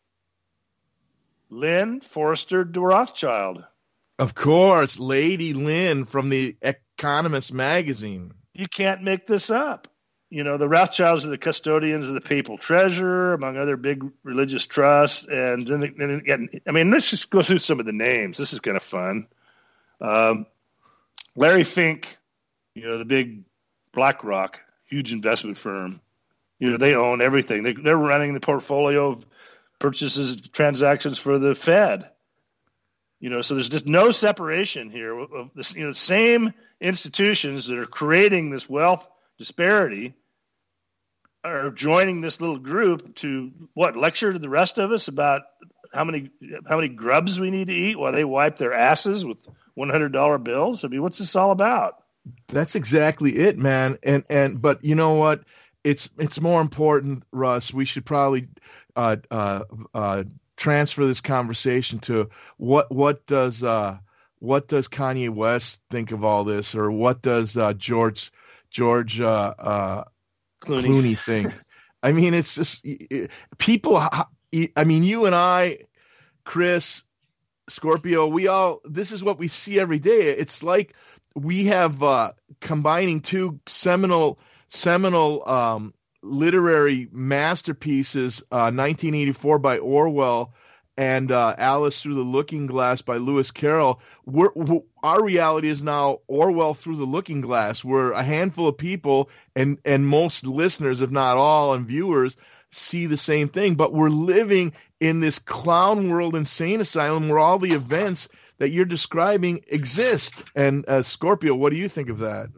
Lynn Forrester de Rothschild. Of course, Lady Lynn from the Economist magazine. You can't make this up. You know, the Rothschilds are the custodians of the papal treasure, among other big religious trusts. And then, then again, I mean, let's just go through some of the names. This is kind of fun. Um, Larry Fink, you know, the big BlackRock, huge investment firm. You know, they own everything. They, they're running the portfolio of purchases, transactions for the Fed. You know, so there's just no separation here of this. You know, same institutions that are creating this wealth disparity are joining this little group to what lecture to the rest of us about how many how many grubs we need to eat while they wipe their asses with one hundred dollar bills. I mean, what's this all about? That's exactly it, man. And and but you know what? It's it's more important, Russ. We should probably uh, uh, uh, transfer this conversation to what what does uh, what does Kanye West think of all this, or what does uh, George George uh, uh, Clooney. Clooney think? I mean, it's just it, people. I mean, you and I, Chris, Scorpio, we all. This is what we see every day. It's like we have uh, combining two seminal. seminal um, literary masterpieces, uh, nineteen eighty-four by Orwell and uh, Alice Through the Looking Glass by Lewis Carroll. We're, we're, our reality is now Orwell Through the Looking Glass. We're a handful of people, and, and most listeners, if not all, and viewers see the same thing. But we're living in this clown world insane asylum where all the events that you're describing exist. And uh, Scorpio, what do you think of that?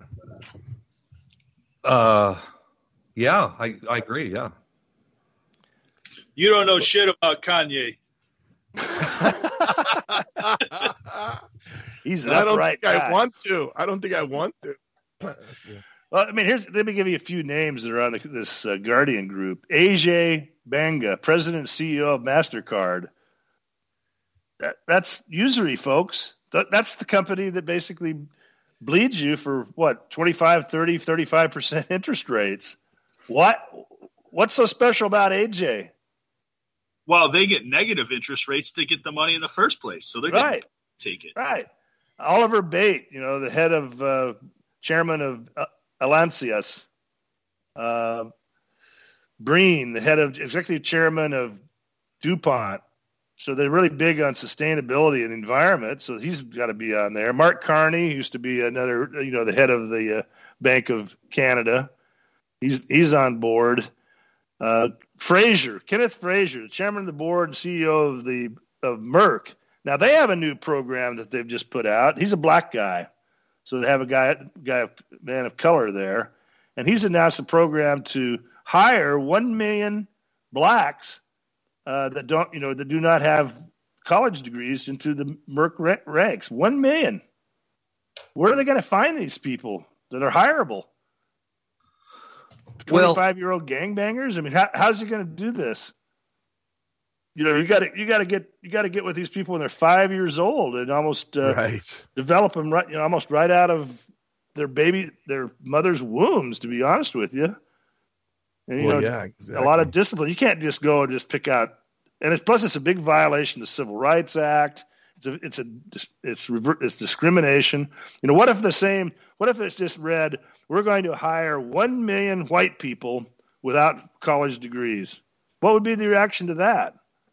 Uh, yeah, I, I agree. Yeah. You don't know shit about Kanye. He's an I don't upright think guy. I want to. I don't think I want to. Well, I mean, here's let me give you a few names that are on the, this uh, Guardian group. Ajay Banga, President and C E O of MasterCard. That, that's usury, folks. That, that's the company that basically bleeds you for what, twenty-five, thirty, thirty-five percent interest rates. What? What's so special about A J? Well, they get negative interest rates to get the money in the first place, so they're right. going to take it. Right. Oliver Bate, you know, the head of uh, chairman of uh, Alancias. Uh, Breen, the head of executive chairman of DuPont. So they're really big on sustainability and environment. So he's got to be on there. Mark Carney used to be another, you know, the head of the uh, Bank of Canada. He's he's on board. Uh, Fraser, Kenneth Fraser, the chairman of the board and C E O of the of Merck. Now they have a new program that they've just put out. He's a black guy, so they have a guy, guy, man of color there, and he's announced a program to hire one million blacks. Uh, that don't, you know, that do not have college degrees into the Merck ranks. One million. Where are they going to find these people that are hireable? twenty-five-year-old gangbangers. I mean, how, how's he going to do this? You know, you got to you got to get you got to get with these people when they're five years old and almost uh, right. develop them right, you know, almost right out of their baby, their mother's wombs. To be honest with you. And, you well, know, yeah, exactly. A lot of discipline. You can't just go and just pick out. And it's, plus, it's a big violation of the Civil Rights Act. It's a, it's a, it's revert, it's discrimination. You know, what if the same? What if it's just read? We're going to hire one million white people without college degrees. What would be the reaction to that?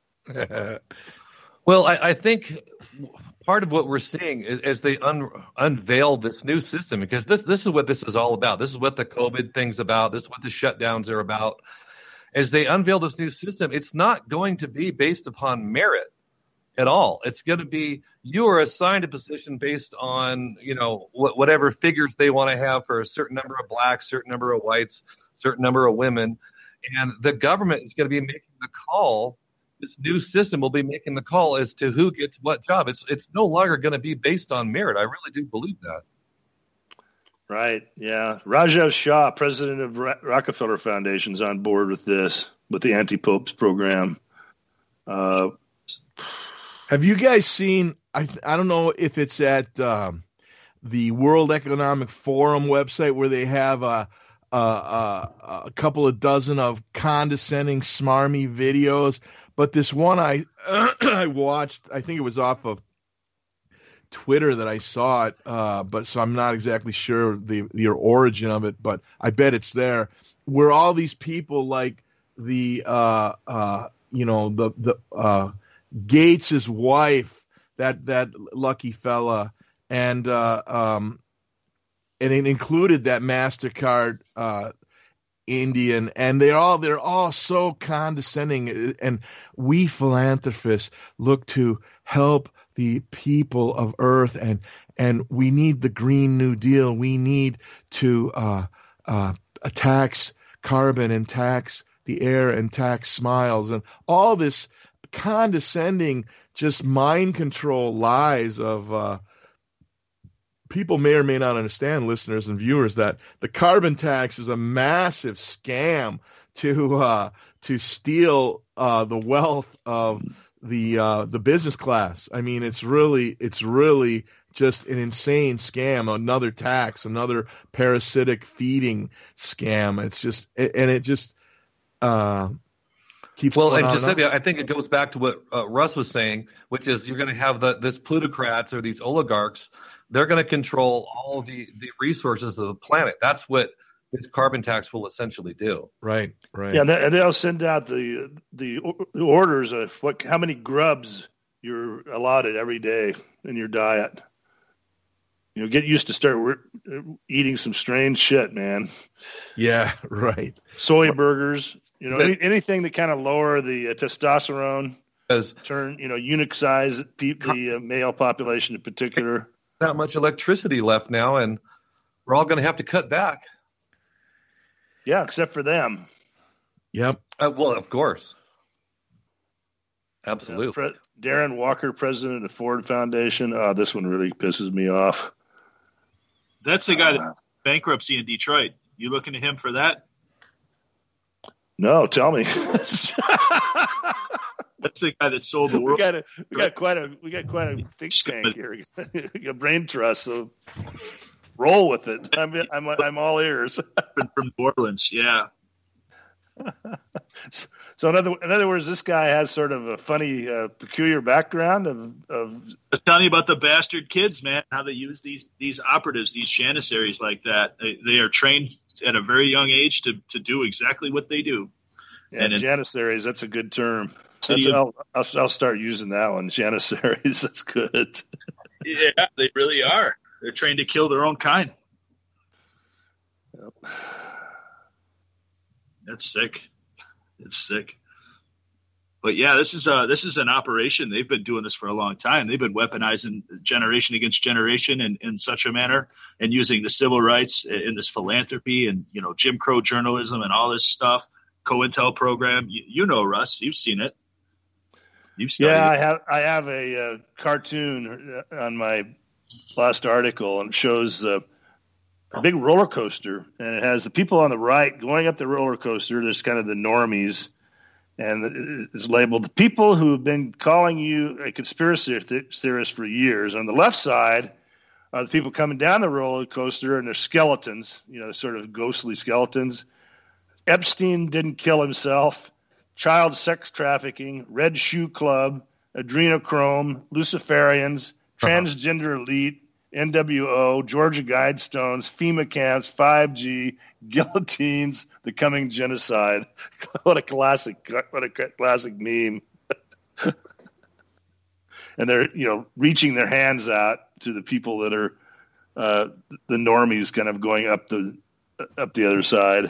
Well, I, I think part of what we're seeing is, as they un, unveil this new system, because this this is what this is all about. This is what the COVID thing's about. This is what the shutdowns are about. As they unveil this new system, it's not going to be based upon merit at all. It's going to be you are assigned a position based on, you know, wh- whatever figures they want to have for a certain number of blacks, certain number of whites, certain number of women. And the government is going to be making the call. This new system will be making the call as to who gets what job. It's it's no longer going to be based on merit. I really do believe that. Right. Yeah. Rajesh Shah, president of Ra- Rockefeller Foundation, is on board with this, with the anti-popes program. Uh, Have you guys seen, I I don't know if it's at um, the World Economic Forum website where they have a, a, a, a couple of dozen of condescending, smarmy videos, but this one I I watched, I think it was off of Twitter that I saw it, uh, but so I'm not exactly sure the, the origin of it, but I bet it's there, where all these people like the, uh, uh, you know, the, the, uh, Gates's wife, that that lucky fella, and uh, um, and it included that MasterCard uh, Indian, and they're all they're all so condescending. And we philanthropists look to help the people of Earth, and and we need the Green New Deal. We need to uh, uh, tax carbon and tax the air and tax smiles and all this condescending, just mind control lies of uh, people may or may not understand, listeners and viewers, that the carbon tax is a massive scam to uh, to steal uh, the wealth of the uh, the business class. I mean, it's really it's really just an insane scam. Another tax, another parasitic feeding scam. It's just and it just. Uh, Keeps well, and Giuseppe, I think it goes back to what uh, Russ was saying, which is you're going to have the, this plutocrats or these oligarchs. They're going to control all the, the resources of the planet. That's what this carbon tax will essentially do. Right, right. Yeah, and they'll send out the the orders of what how many grubs you're allotted every day in your diet. You know, get used to start eating some strange shit, man. Yeah, right. Soy burgers. You know, any, anything that kind of lower the uh, testosterone, as turn, you know, eunuchsize the uh, male population in particular. Not much electricity left now, and we're all going to have to cut back. Yeah, except for them. Yep. Uh, well, of course. Absolutely. Uh, Pre- Darren Walker, president of the Ford Foundation. Oh, this one really pisses me off. That's the guy uh, that bankruptcy in Detroit. You looking to him for that? No, tell me. That's the guy that sold the world. We got, a, we got quite a we got quite a think tank here. We got brain trust, so roll with it. I'm I'm I'm all ears. From New Orleans, yeah. So in other in other words, this guy has sort of a funny, uh, peculiar background of of. I was telling you about the bastard kids, man. How they use these these operatives, these janissaries like that. They, they are trained at a very young age to to do exactly what they do. Yeah, and janissaries. That's a good term. That's, I'll, I'll I'll start using that one. Janissaries. That's good. Yeah, they really are. They're trained to kill their own kind. Yep. That's sick. It's sick. But yeah, this is uh this is an operation. They've been doing this for a long time. They've been weaponizing generation against generation in, in such a manner, and using the civil rights in this philanthropy and, you know, Jim Crow journalism and all this stuff. COINTEL program. You, you know, Russ, you've seen it. You've studied yeah, I it. have. I have a uh, cartoon on my last article, and it shows uh, a big roller coaster, and it has the people on the right going up the roller coaster. There's kind of the normies, and it's labeled the people who have been calling you a conspiracy theorist for years. On the left side are the people coming down the roller coaster, and they're skeletons, you know, sort of ghostly skeletons. Epstein didn't kill himself. Child sex trafficking, Red Shoe Club, adrenochrome, Luciferians, transgender elite, N W O, Georgia Guidestones, FEMA camps, five G, guillotines, the coming genocide. What a classic! What a classic meme. And they're, you know, reaching their hands out to the people that are uh, the normies, kind of going up the up the other side.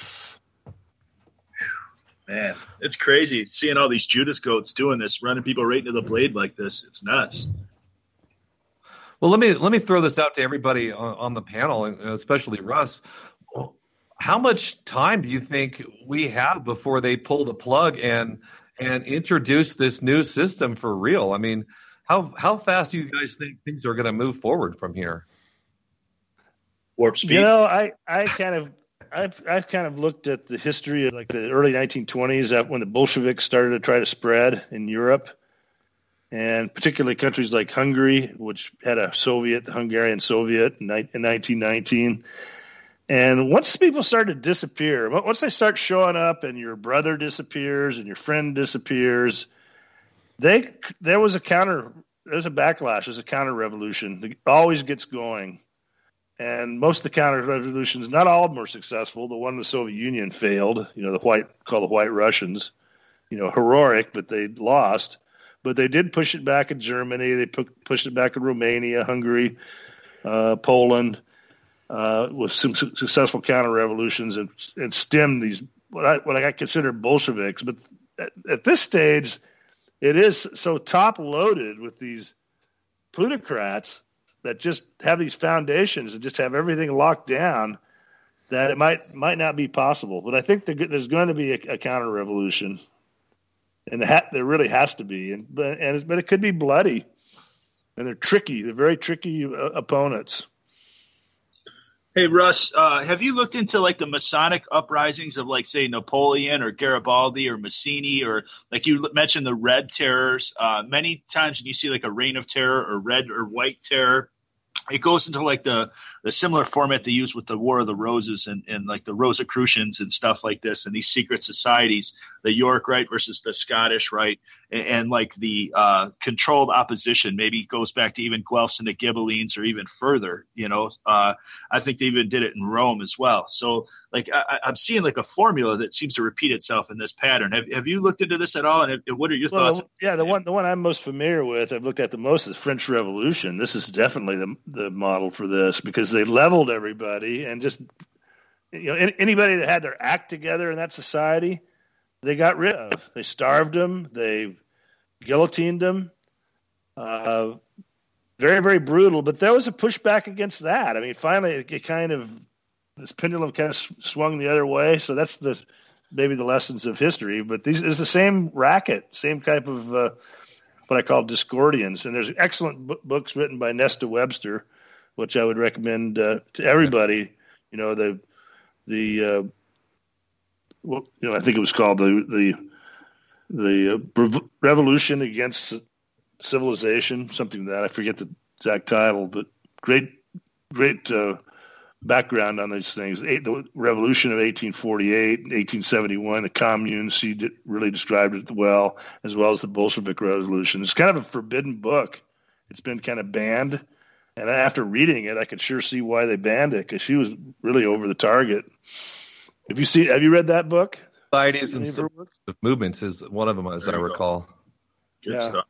Man, it's crazy seeing all these Judas goats doing this, running people right into the blade like this. It's nuts. Well, let me let me throw this out to everybody on, on the panel, especially Russ. How much time do you think we have before they pull the plug and and introduce this new system for real? I mean, how how fast do you guys think things are going to move forward from here? Warp speed. You know, I I kind of. I've I've kind of looked at the history of like the early nineteen twenties, when the Bolsheviks started to try to spread in Europe, and particularly countries like Hungary, which had a Soviet, the Hungarian Soviet in nineteen nineteen. And once people start to disappear, once they start showing up and your brother disappears and your friend disappears, they there was a counter, there's a backlash, there's a counter revolution. It always gets going. And most of the counter revolutions, not all of them were successful. The one in the Soviet Union failed, you know, the white, called the White Russians, you know, heroic, but they lost. But they did push it back in Germany. They put, pushed it back in Romania, Hungary, uh, Poland, uh, with some su- successful counter revolutions and, and stemmed these, what I, what I consider Bolsheviks. But at, at this stage, it is so top loaded with these plutocrats that just have these foundations and just have everything locked down that it might might not be possible. But I think there's going to be a, a counter revolution, and ha- there really has to be. And but and but it could be bloody, and they're tricky. They're very tricky uh, opponents. Hey, Russ, uh, have you looked into like the Masonic uprisings of like, say, Napoleon or Garibaldi or Mazzini, or like you mentioned the Red Terrors? Uh, many times when you see like a Reign of Terror or Red or White Terror, it goes into like the, the similar format they use with the War of the Roses and, and like the Rosicrucians and stuff like this, and these secret societies, the York Rite versus the Scottish Rite, and, and like the uh, controlled opposition. Maybe goes back to even Guelphs and the Ghibellines or even further. You know, uh, I think they even did it in Rome as well. So like I, I'm seeing like a formula that seems to repeat itself in this pattern. Have, have you looked into this at all? And have, what are your well, thoughts? Yeah, the one the one I'm most familiar with, I've looked at the most, is French Revolution. This is definitely the the model for this, because they leveled everybody and just, you know, anybody that had their act together in that society, they got rid of. They starved them. They guillotined them. Uh, very, very brutal. But there was a pushback against that. I mean, finally, it, it kind of, this pendulum kind of swung the other way. So that's the maybe the lessons of history. But these is the same racket, same type of uh, what I call Discordians. And there's excellent b- books written by Nesta Webster, which I would recommend uh, to everybody. You know, the the uh, well, you know, I think it was called the the the uh, Revolution Against Civilization, something like that. I forget the exact title, but great great uh, background on these things. The Revolution of eighteen forty-eight, eighteen seventy-one, the Commune. She did, really described it well, as well as the Bolshevik Revolution. It's kind of a forbidden book. It's been kind of banned. And after reading it, I could sure see why they banned it, because she was really over the target. Have you seen? Have you read that book? Societies and Subversive Movements is one of them, as I recall. Good yeah. stuff.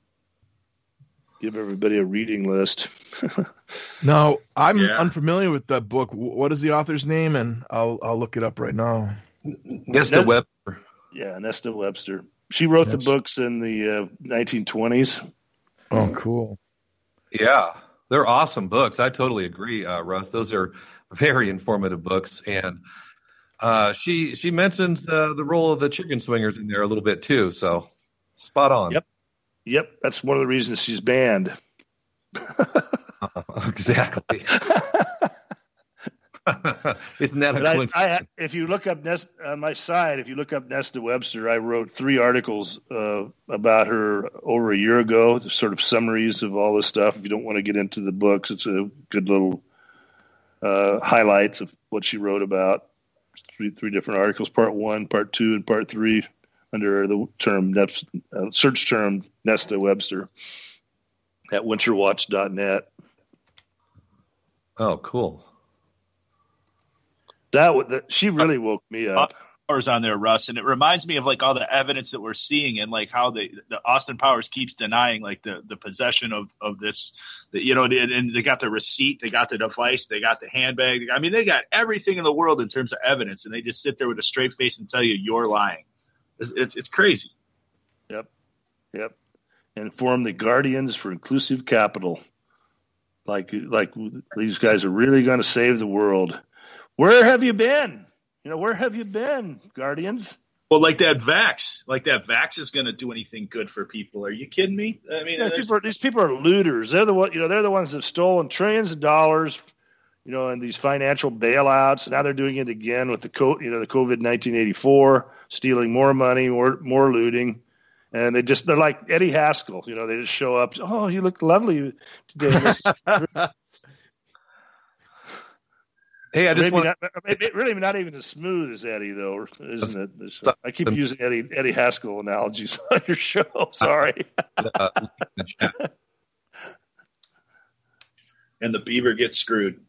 Give everybody a reading list. Now, I'm Yeah. unfamiliar with that book. What is the author's name? And I'll I'll look it up right now. Nesta Webster. Yeah, Nesta Webster. She wrote the Yes. books in the uh, nineteen twenties. Oh, cool. Yeah, they're awesome books. I totally agree, uh, Russ. Those are very informative books, and uh, she she mentions uh, the role of the chicken swingers in there a little bit too. So, spot on. Yep. Yep, that's one of the reasons she's banned. Exactly. Isn't that a But I, coincidence? I, if you look up Nest, on my site, if you look up Nesta Webster, I wrote three articles uh, about her over a year ago, the sort of summaries of all this stuff. If you don't want to get into the books, it's a good little uh, highlights of what she wrote about. Three, three different articles, part one, part two, and part three, under the term Nest, uh, search term Nesta Webster at winterwatch dot net. Oh, cool. That, w- that she really woke me up. Powers on there, Russ, and it reminds me of like all the evidence that we're seeing, and like how they, the Austin Powers keeps denying like the, the possession of of this, the, you know, and, and they got the receipt, they got the device, they got the handbag. I mean, they got everything in the world in terms of evidence, and they just sit there with a straight face and tell you you're lying. It's it's, it's crazy. Yep, yep. And form the Guardians for Inclusive Capital. Like like these guys are really going to save the world. Where have you been? You know, where have you been, Guardians? Well, like that vax, like that vax is going to do anything good for people. Are you kidding me? I mean, Yeah, there's- people are, these people are looters. They're the one, you know, they're the ones that have stolen trillions of dollars, you know, in these financial bailouts. Now they're doing it again with the co- you know, the COVID nineteen eighty-four, stealing more money, more more looting, And they just, they're like Eddie Haskell, you know, they just show up. Oh, you look lovely today. Hey, I just maybe want not, maybe, really not even as smooth as Eddie, though, isn't it? I keep using Eddie Eddie Haskell analogies on your show. Sorry. And the beaver gets screwed.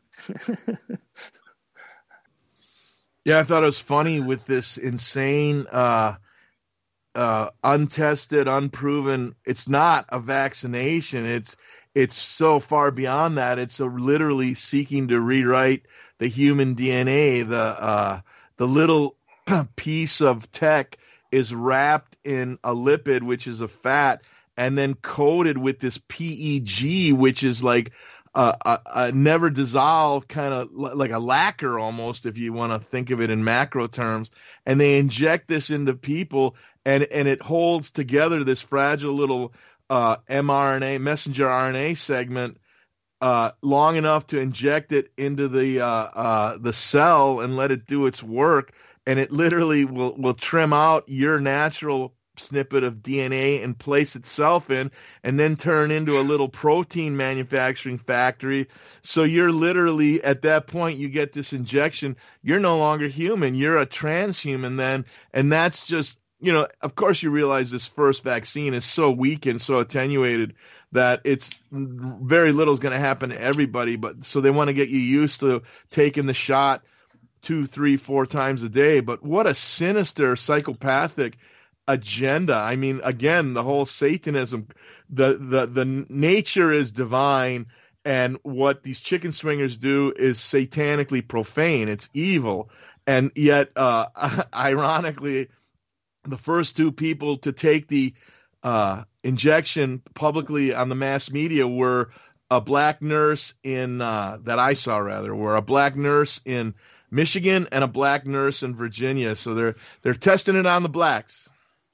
Yeah, I thought it was funny with this insane, uh, uh, untested, unproven. It's not a vaccination. It's it's so far beyond that. It's a literally seeking to rewrite the human D N A. The uh, the little piece of tech is wrapped in a lipid, which is a fat, and then coated with this P E G, which is like a, a, a never dissolve, kind of like a lacquer almost, if you want to think of it in macro terms. And they inject this into people, and and it holds together this fragile little uh, mRNA, messenger R N A segment uh, long enough to inject it into the uh, uh, the cell and let it do its work. And it literally will, will trim out your natural snippet of D N A and place itself in, and then turn into a little protein manufacturing factory. So you're literally, at that point, you get this injection, you're no longer human, you're a transhuman then. And that's just, you know, of course you realize this first vaccine is so weak and so attenuated that it's very little is going to happen to everybody. But so they want to get you used to taking the shot two, three, four times a day. But what a sinister, psychopathic agenda. I mean, again, the whole Satanism, the, the, the nature is divine, and what these chicken swingers do is satanically profane. It's evil. And yet, uh, ironically, the first two people to take the uh, injection publicly on the mass media were a black nurse in, uh, that I saw rather, were a black nurse in Michigan and a black nurse in Virginia. So they're, they're testing it on the blacks.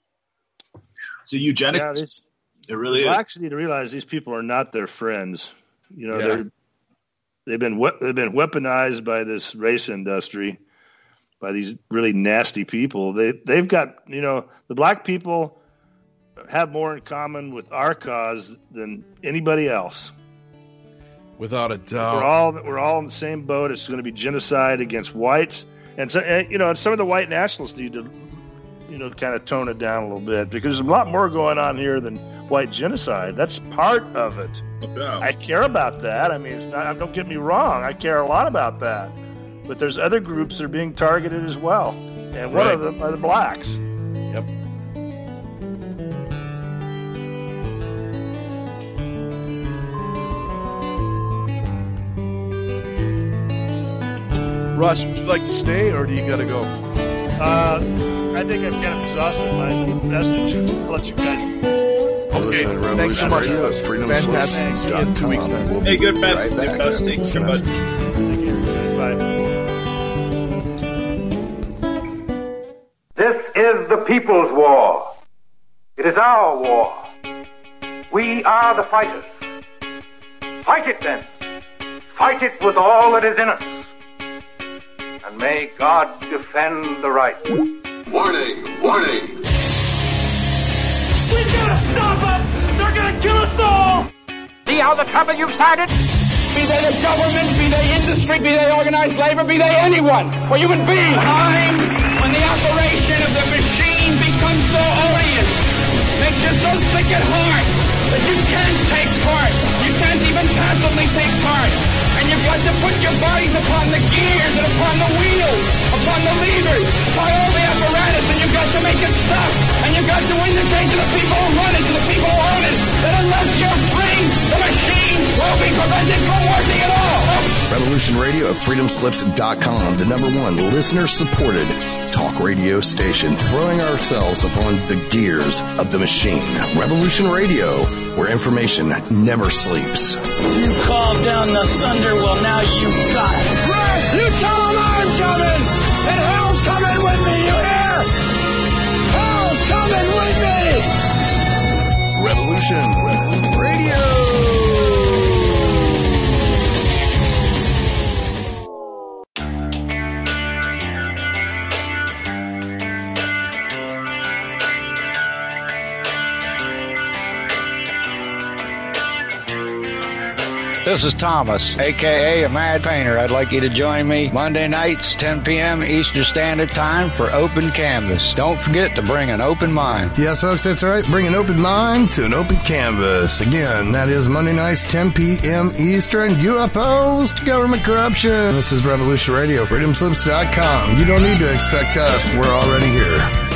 So eugenics, yeah, this, it really blacks is. need to realize these people are not their friends. You know, Yeah. they're they've been we- they've been weaponized by this race industry, by these really nasty people. They they've got, you know, the black people have more in common with our cause than anybody else. Without a doubt. We're all we're all in the same boat. It's going to be genocide against whites, and so and, you know, and some of the white nationalists need to, you know, kind of tone it down a little bit, because there's a lot more going on here than white genocide. That's part of it. Yeah. I care about that. I mean, it's not, don't get me wrong. I care a lot about that. But there's other groups that are being targeted as well. And one Right. of them are the blacks. Yep. Russ, would you like to stay, or do you got to go? Uh, I think I've kind of exhausted my message. I'll let you guys. Okay, thanks so much, Russ. Fantastic. See you in two weeks then. We'll Hey, be good man. right Good back bud. after Thanks, this good bud. Bye. This is the people's war. It is our war. We are the fighters. Fight it then. Fight it with all that is in us. And may God defend the right. Warning! Warning! We gotta stop them! They're gonna kill us all! See how the trouble you've started? Be they the government, be they industry, be they organized labor, be they anyone, or human beings. Time when the operation of the machine becomes so odious, makes you so sick at heart that you can't take part. You can't even passively take part. And you've got to put your bodies upon the gears and upon the wheels, upon the levers, upon all the apparatus, and you've got to make it stop. And you've got to indicate to the people who run it, to the people who own it, that unless you're free, the machine will be prevented from working at all. Revolution Radio at freedom slips dot com, the number one listener-supported talk radio station, throwing ourselves upon the gears of the machine. Revolution Radio, where information never sleeps. You called down the thunder, well now you got it. Right! You tell them I'm coming! And hell's coming with me, you hear? Hell's coming with me! Revolution Radio! This is Thomas, a k a. a Mad Painter. I'd like you to join me Monday nights, ten p.m. Eastern Standard Time for Open Canvas. Don't forget to bring an open mind. Yes, folks, that's right. Bring an open mind to an open canvas. Again, that is Monday nights, ten p.m. Eastern. U F Os to government corruption. This is Revolution Radio, freedom slips dot com. You don't need to expect us. We're already here.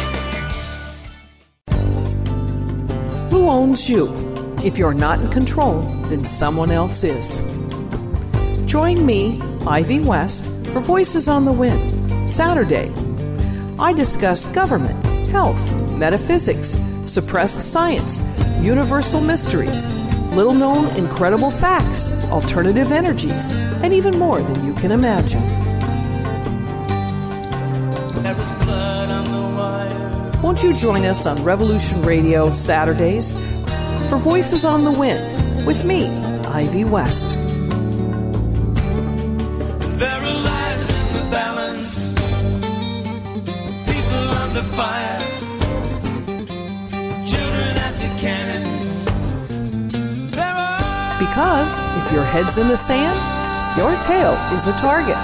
Who owns you? If you're not in control, then someone else is. Join me, Ivy West, for Voices on the Wind, Saturday. I discuss government, health, metaphysics, suppressed science, universal mysteries, little-known incredible facts, alternative energies, and even more than you can imagine. Won't you join us on Revolution Radio Saturdays for Voices on the Wind with me, Ivy West. There are lives in the balance, people under fire, children at the cannons. There are... Because if your head's in the sand, your tail is a target.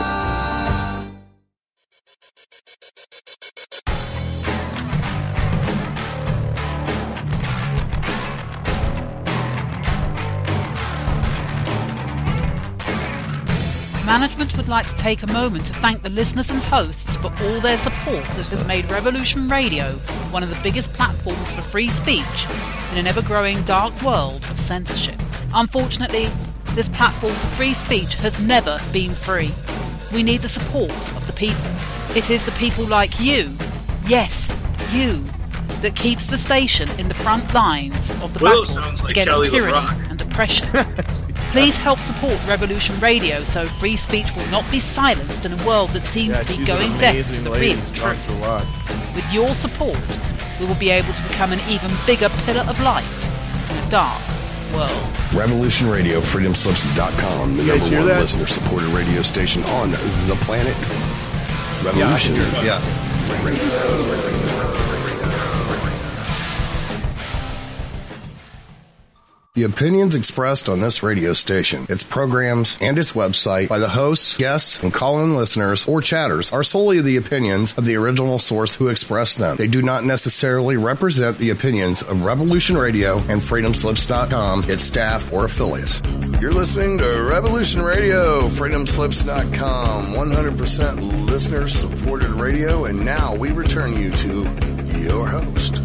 Management would like to take a moment to thank the listeners and hosts for all their support that has made Revolution Radio one of the biggest platforms for free speech in an ever-growing dark world of censorship. Unfortunately, this platform for free speech has never been free. We need the support of the people. It is the people like you, yes, you, that keeps the station in the front lines of the Willow battle sounds like against Kelly tyranny LeBron. and oppression. Please help support Revolution Radio so free speech will not be silenced in a world that seems Yeah, to be she's going an deaf amazing to the lady. real She truth. talks a lot. With your support, we will be able to become an even bigger pillar of light in a dark world. Revolution Radio, freedom slips dot com, the You guys number hear one that? listener-supported radio station on the planet. Revolution Yeah. Radio. The opinions expressed on this radio station, its programs, and its website by the hosts, guests, and call-in listeners or chatters are solely the opinions of the original source who expressed them. They do not necessarily represent the opinions of Revolution Radio and freedom slips dot com, its staff, or affiliates. You're listening to Revolution Radio, freedom slips dot com, one hundred percent listener-supported radio, and now we return you to your host.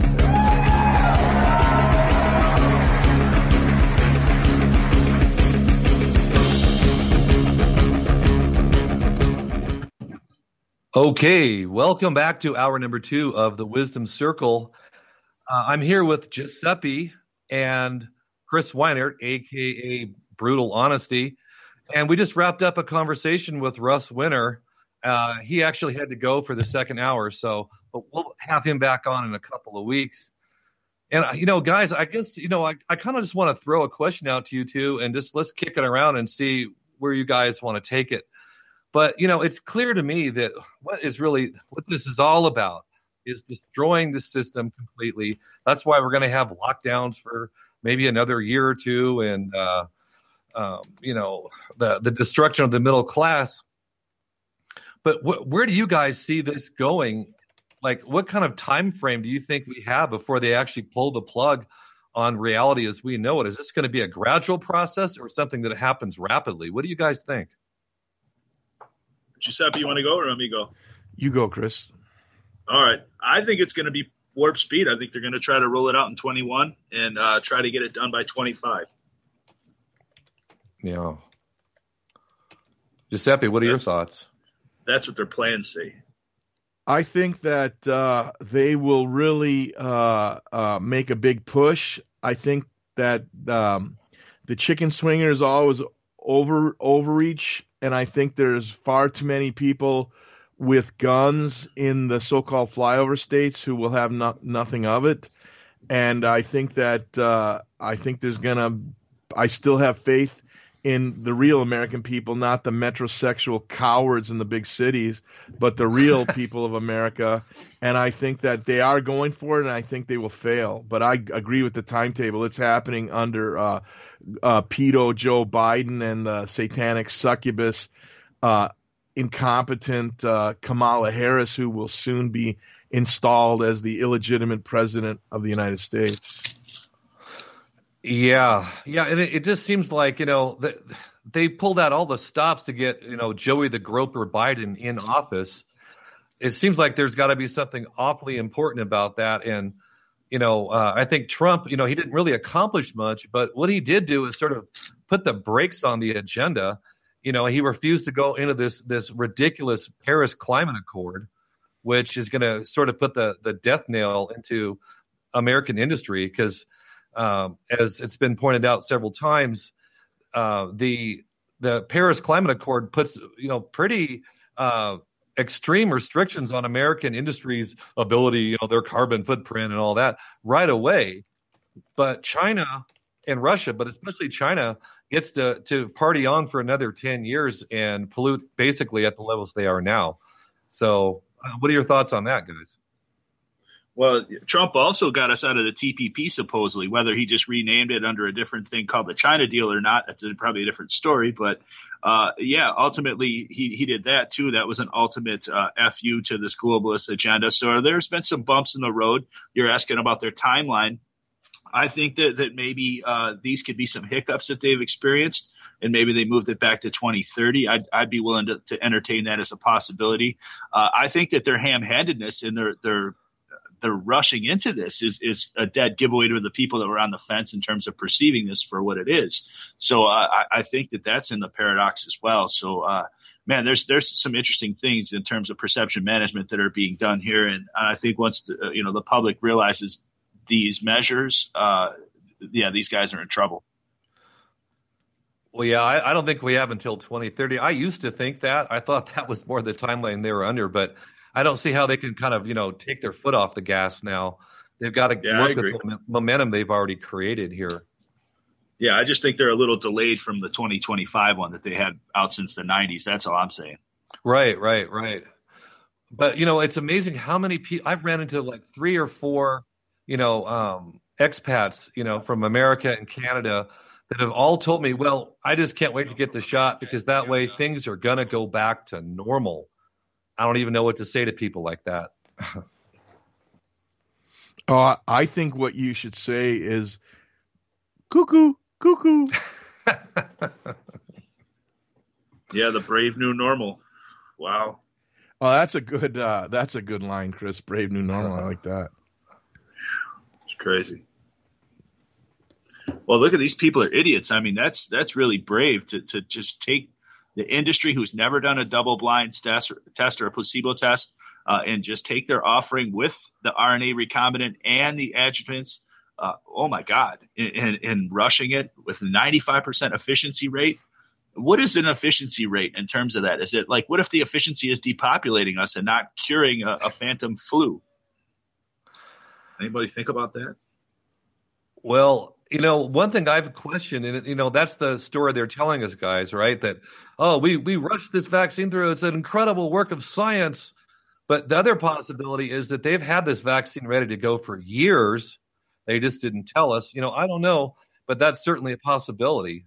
Okay, welcome back to hour number two of the Wisdom Circle. Uh, I'm here with Giuseppe and Chris Weinert, a k a. Brutal Honesty. And we just wrapped up a conversation with Russ Winter. Uh, he actually had to go for the second hour, so but we'll have him back on in a couple of weeks. And, uh, you know, guys, I guess, you know, I, I kind of just want to throw a question out to you two and just let's kick it around and see where you guys want to take it. But, you know, it's clear to me that what is really what this is all about is destroying the system completely. That's why we're going to have lockdowns for maybe another year or two and, uh, um, you know, the, the destruction of the middle class. But wh- where do you guys see this going? Like, what kind of time frame do you think we have before they actually pull the plug on reality as we know it? Is this going to be a gradual process or something that happens rapidly? What do you guys think? Giuseppe, you want to go or let me go? You go, Chris. All right. I think it's going to be warp speed. I think they're going to try to roll it out in twenty-one and uh, try to get it done by twenty-five. Yeah. Giuseppe, what are your thoughts? That's what their plans say. I think that uh, they will really uh, uh, make a big push. I think that um, the chicken swingers always over overreach, and I think there's far too many people with guns in the so-called flyover states who will have no, nothing of it. And I think that uh, I think there's gonna. I still have faith in the real American people, not the metrosexual cowards in the big cities, but the real people of America. And I think that they are going for it, and I think they will fail. But I agree with the timetable. It's happening under uh, uh, pedo Joe Biden and the satanic succubus, uh, incompetent uh, Kamala Harris, who will soon be installed as the illegitimate president of the United States. Yeah, yeah, and it, it just seems like, you know, the, they pulled out all the stops to get, you know, Joey the Groper Biden in office. It seems like there's got to be something awfully important about that. And, you know, uh, I think Trump, you know, he didn't really accomplish much, but what he did do is sort of put the brakes on the agenda. You know, he refused to go into this this ridiculous Paris Climate Accord, which is going to sort of put the, the death nail into American industry because, um, as it's been pointed out several times, uh, the the Paris Climate Accord puts, you know, pretty uh, extreme restrictions on American industry's ability, you know, their carbon footprint and all that right away. But China and Russia, but especially China, gets to, to party on for another ten years and pollute basically at the levels they are now. So uh, what are your thoughts on that, guys? Well, Trump also got us out of the T P P, supposedly. Whether he just renamed it under a different thing called the China deal or not, that's a, probably a different story. But, uh, yeah, ultimately he, he did that, too. That was an ultimate uh, F U to this globalist agenda. So there's been some bumps in the road. You're asking about their timeline. I think that, that maybe uh, these could be some hiccups that they've experienced, and maybe they moved it back to twenty thirty. I'd, I'd be willing to, to entertain that as a possibility. Uh, I think that their ham-handedness and their their they're rushing into this is, is a dead giveaway to the people that were on the fence in terms of perceiving this for what it is. So uh, I, I think that that's in the paradox as well. So, uh, man, there's there's some interesting things in terms of perception management that are being done here. And I think once the, uh, you know the public realizes these measures, uh, yeah, these guys are in trouble. Well, yeah, I, I don't think we have until twenty thirty. I used to think that. I thought that was more the timeline they were under, but I don't see how they can kind of, you know, take their foot off the gas now. They've got to yeah, work with the momentum they've already created here. Yeah, I just think they're a little delayed from the twenty twenty-five one that they had out since the nineties. That's all I'm saying. Right, right, right. But, you know, it's amazing how many people – I've ran into like three or four, you know, um, expats, you know, from America and Canada that have all told me, well, I just can't wait to get the shot because that way things are going to go back to normal. I don't even know what to say to people like that. Oh, I think what you should say is cuckoo, cuckoo. Yeah, the brave new normal. Wow. Oh, that's a good uh, that's a good line, Chris. Brave new normal. I like that. It's crazy. Well, look at these people are idiots. I mean, that's that's really brave to to just take the industry who's never done a double-blind test or, test or a placebo test uh, and just take their offering with the R N A recombinant and the adjuvants, uh, oh, my God, and, and rushing it with a ninety-five percent efficiency rate. What is an efficiency rate in terms of that? Is it like, what if the efficiency is depopulating us and not curing a, a phantom flu? Anybody think about that? Well, you know, one thing I've questioned, and, you know, that's the story they're telling us, guys, right? That, oh, we, we rushed this vaccine through. It's an incredible work of science. But the other possibility is that they've had this vaccine ready to go for years. They just didn't tell us. You know, I don't know, but that's certainly a possibility.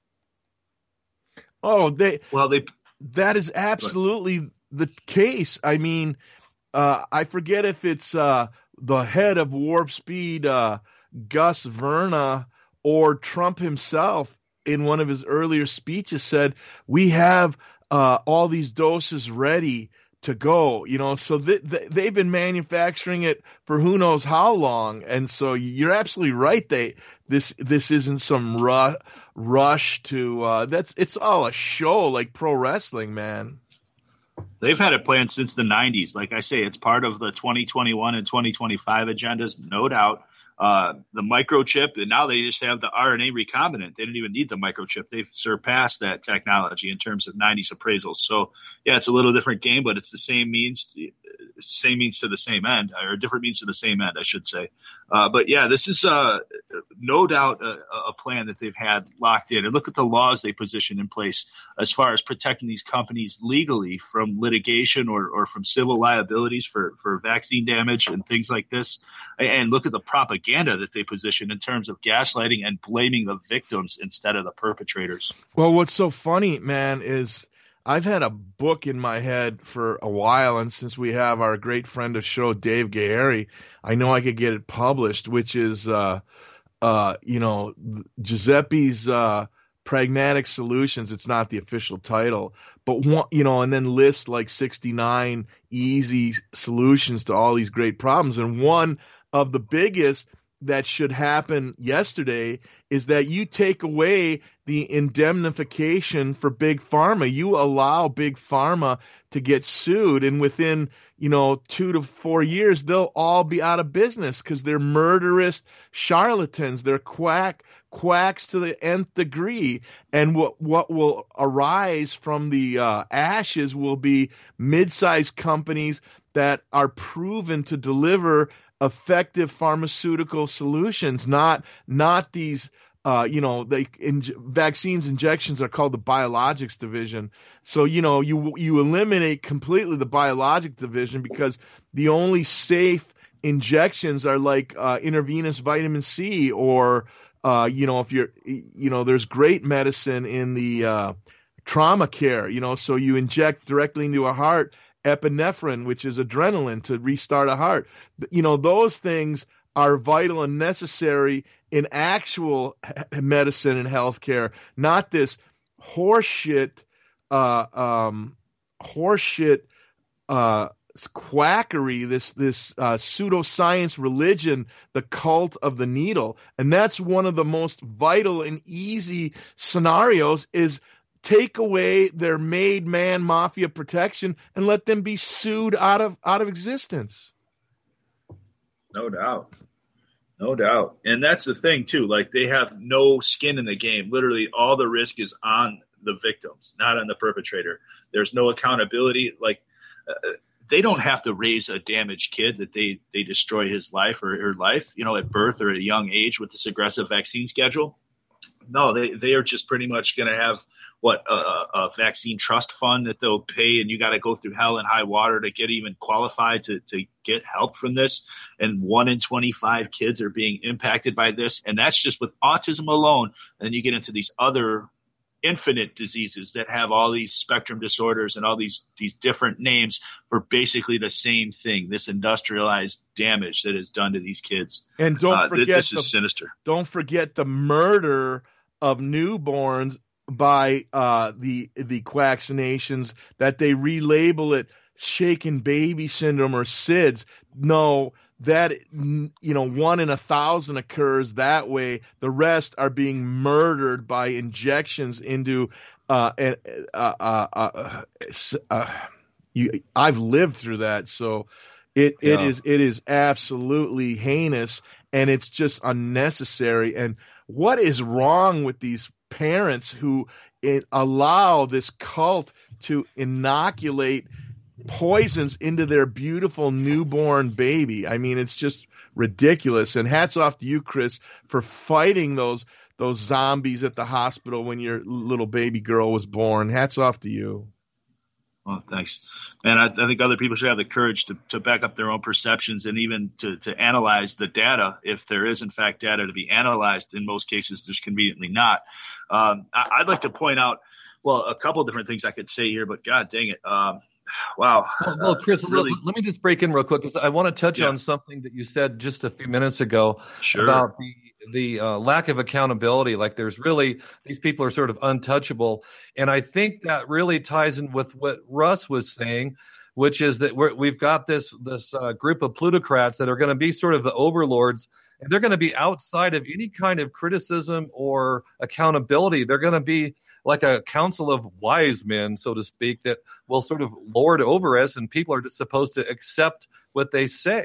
Oh, they well, they that is absolutely the case. I mean, uh, I forget if it's uh, the head of Warp Speed, uh, Gus Verna, or Trump himself in one of his earlier speeches said, we have uh, all these doses ready to go, you know, so th- th- they've been manufacturing it for who knows how long. And so you're absolutely right. They, this, this isn't some ru- rush to, uh, that's, it's all a show like pro wrestling, man. They've had it planned since the nineties. Like I say, it's part of the twenty twenty-one and twenty twenty-five agendas, no doubt. Uh, the microchip, and now they just have the R N A recombinant. They didn't even need the microchip. They've surpassed that technology in terms of nineties appraisals. So, yeah, it's a little different game, but it's the same means, same means to the same end, or different means to the same end, I should say. Uh, but yeah, this is uh, no doubt a, a plan that they've had locked in. And look at the laws they position in place as far as protecting these companies legally from litigation or, or from civil liabilities for, for vaccine damage and things like this. And look at the propaganda that they position in terms of gaslighting and blaming the victims instead of the perpetrators. Well, what's so funny, man, is I've had a book in my head for a while, and since we have our great friend of show, Dave Gahary, I know I could get it published, which is, uh, uh, you know, Giuseppe's uh, Pragmatic Solutions. It's not the official title, but one, you know, and then list like sixty-nine easy solutions to all these great problems. And one of the biggest that should happen yesterday is that you take away the indemnification for Big Pharma. You allow Big Pharma to get sued, and within, you know, two to four years, they'll all be out of business because they're murderous charlatans. They're quack quacks to the nth degree. And what what will arise from the uh, ashes will be mid-sized companies that are proven to deliver effective pharmaceutical solutions, not not these, uh, you know, they in, vaccines injections are called the biologics division. So, you know, you you eliminate completely the biologic division because the only safe injections are like uh, intravenous vitamin C or, uh, you know, if you're, you know, there's great medicine in the uh, trauma care, you know, so you inject directly into a heart epinephrine, which is adrenaline to restart a heart. You know, those things are vital and necessary in actual medicine and healthcare, not this horseshit, uh, um, horseshit, uh, quackery, this, this, uh, pseudoscience religion, the cult of the needle. And that's one of the most vital and easy scenarios is take away their made man mafia protection and let them be sued out of out of existence. No doubt. No doubt. And that's the thing too. Like they have no skin in the game. Literally all the risk is on the victims, not on the perpetrator. There's no accountability. Like uh, they don't have to raise a damaged kid that they, they destroy his life or her life, you know, at birth or at a young age with this aggressive vaccine schedule. No, they, they are just pretty much going to have what a, a vaccine trust fund that they'll pay, and you got to go through hell and high water to get even qualified to, to get help from this. And one in twenty-five kids are being impacted by this. And that's just with autism alone. And then you get into these other infinite diseases that have all these spectrum disorders and all these, these different names for basically the same thing, this industrialized damage that is done to these kids. And don't uh, forget, this the, is sinister. Don't forget the murder of newborns by uh, the the quaccinations, that they relabel it shaken baby syndrome or S I D S. No, that, you know, one in a thousand occurs that way. The rest are being murdered by injections into uh, uh, uh, uh, uh, uh, you, I've lived through that, so it yeah. it is it is absolutely heinous, and it's just unnecessary. And what is wrong with these parents who it, allow this cult to inoculate poisons into their beautiful newborn baby? I mean, it's just ridiculous. And hats off to you, Chris, for fighting those those zombies at the hospital when your little baby girl was born. Hats off to you. Well, thanks. And I, I think other people should have the courage to, to back up their own perceptions and even to, to analyze the data, if there is, in fact, data to be analyzed. In most cases, there's conveniently not. Um, I, I'd like to point out, well, a couple of different things I could say here, but God dang it. Um, wow. Well, well Chris, uh, really, let, let me just break in real quick, because I want to touch yeah. on something that you said just a few minutes ago sure. about the the uh, lack of accountability. Like there's really, these people are sort of untouchable. And I think that really ties in with what Russ was saying, which is that we're, we've got this, this uh, group of plutocrats that are going to be sort of the overlords, and they're going to be outside of any kind of criticism or accountability. They're going to be like a council of wise men, so to speak, that will sort of lord over us, and people are just supposed to accept what they say.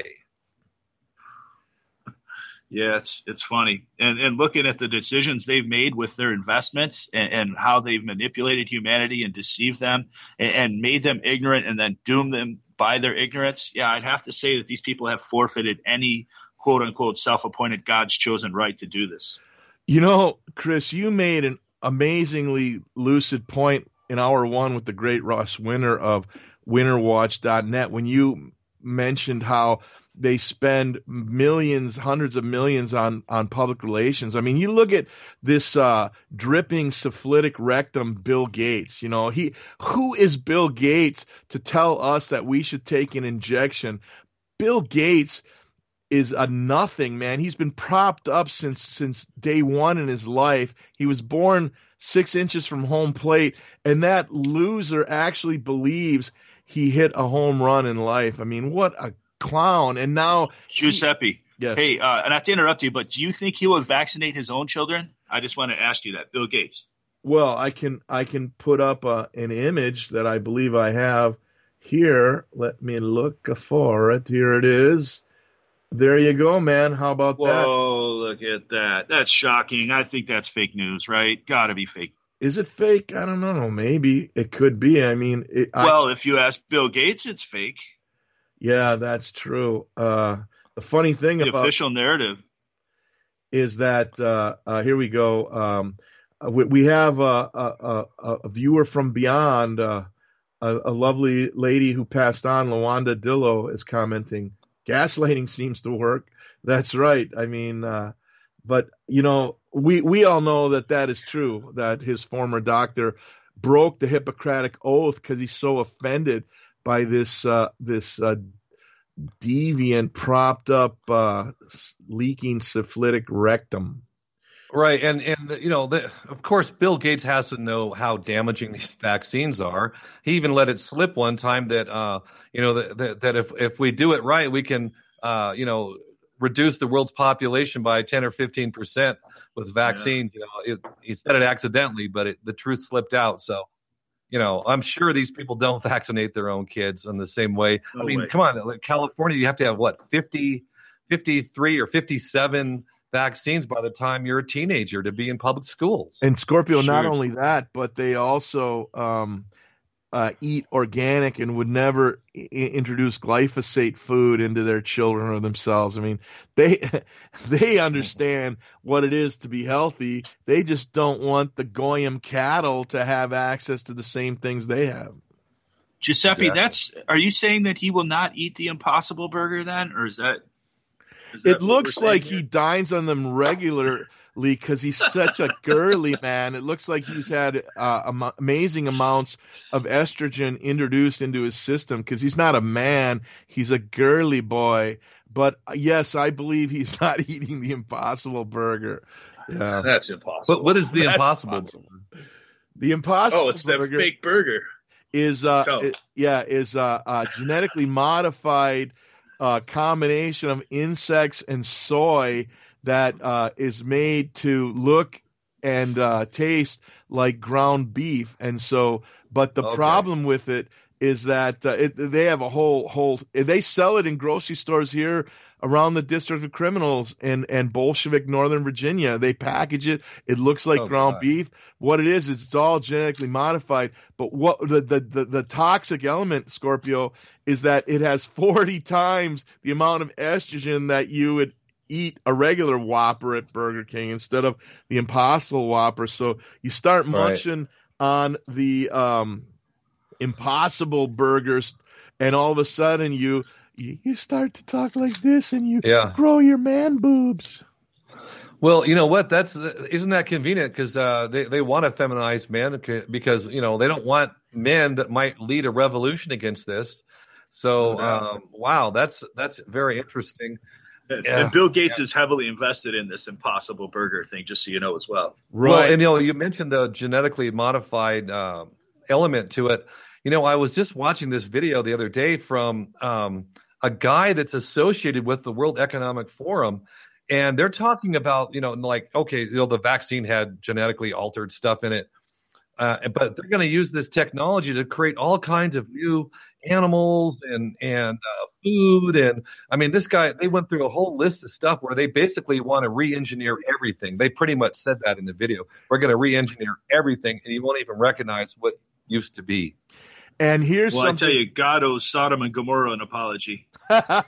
Yeah, it's it's funny. And and looking at the decisions they've made with their investments and, and how they've manipulated humanity and deceived them and, and made them ignorant and then doomed them by their ignorance. Yeah, I'd have to say that these people have forfeited any quote unquote self-appointed God's chosen right to do this. You know, Chris, you made an amazingly lucid point in hour one with the great Ross Winter of winter watch dot net when you mentioned how they spend millions, hundreds of millions on, on public relations. I mean, you look at this uh, dripping syphilitic rectum, Bill Gates. You know, he who is Bill Gates to tell us that we should take an injection? Bill Gates is a nothing, man. He's been propped up since since day one in his life. He was born six inches from home plate, and that loser actually believes he hit a home run in life. I mean, what a clown. And now Giuseppe, he, yes. hey, uh, not to interrupt you, but do you think he will vaccinate his own children? I just want to ask you that, Bill Gates. Well, I can I can put up a, an image that I believe I have here. Let me look for it. Here it is. There you go, man. How about Whoa, that? Whoa, look at that. That's shocking. I think that's fake news, right? Got to be fake. Is it fake? I don't know. Maybe it could be. I mean, it, well, I, if you ask Bill Gates, it's fake. Yeah, that's true. Uh, the funny thing the about official narrative is that uh, uh, here we go. Um, we, we have a, a, a, a viewer from beyond, uh, a, a lovely lady who passed on, Lawanda Dillo, is commenting. Gaslighting seems to work. That's right. I mean, uh, but you know, we we all know that that is true. That his former doctor broke the Hippocratic oath because he's so offended by this uh, this uh, deviant, propped up, uh, leaking syphilitic rectum. Right, and and you know, the, of course, Bill Gates has to know how damaging these vaccines are. He even let it slip one time that uh, you know that, that that if if we do it right, we can uh, you know reduce the world's population by ten or fifteen percent with vaccines. Yeah. You know, it, he said it accidentally, but it, the truth slipped out. So, you know, I'm sure these people don't vaccinate their own kids in the same way. No I mean, way. come on, like California, you have to have what fifty, fifty-three or fifty-seven vaccines by the time you're a teenager to be in public schools. And Scorpio, Sure. not only that, but they also um, uh, eat organic and would never I- introduce glyphosate food into their children or themselves. I mean, they they understand what it is to be healthy. They just don't want the Goyim cattle to have access to the same things they have. Giuseppe, Exactly. that's are you saying that he will not eat the Impossible Burger then, or is that? Is that It what looks we're saying like here? he dines on them regularly because he's such a girly man. It looks like he's had uh, am- amazing amounts of estrogen introduced into his system because he's not a man. He's a girly boy. But uh, yes, I believe he's not eating the Impossible Burger. Yeah. That's impossible. But what is the That's impossible? impossible. The Impossible Oh, it's that Burger fake burger. is uh Tell 'em. it- yeah is uh, uh genetically modified uh combination of insects and soy that uh is made to look and uh taste like ground beef. And so but the Okay. problem with it is that uh, it, they have a whole whole they sell it in grocery stores here around the District of Criminals and and Bolshevik Northern Virginia. They package it. It looks like Oh, ground God. beef. What it is is it's all genetically modified. But what the, the the the toxic element, Scorpio, is that it has forty times the amount of estrogen that you would eat a regular Whopper at Burger King instead of the Impossible Whopper. So you start Right. munching on the um, Impossible Burgers, and all of a sudden you you you start to talk like this, and you Yeah. grow your man boobs. Well, you know what? That's isn't that convenient because uh, they they want to feminize men because you know they don't want men that might lead a revolution against this. So, No doubt. um, wow, that's that's very interesting. And, Yeah. and Bill Gates is heavily invested in this Impossible Burger thing, just so you know as well. Well, and you know, you mentioned the genetically modified uh, element to it. You know, I was just watching this video the other day from um, a guy that's associated with the World Economic Forum, and they're talking about, you know, like, okay, you know, the vaccine had genetically altered stuff in it, uh, but they're going to use this technology to create all kinds of new animals and and uh, food. And I mean, this guy, they went through a whole list of stuff where they basically want to re-engineer everything. They pretty much said that in the video. We're going to re-engineer everything, and you won't even recognize what used to be. And here's Well, I something. tell you, God owes Sodom and Gomorrah an apology.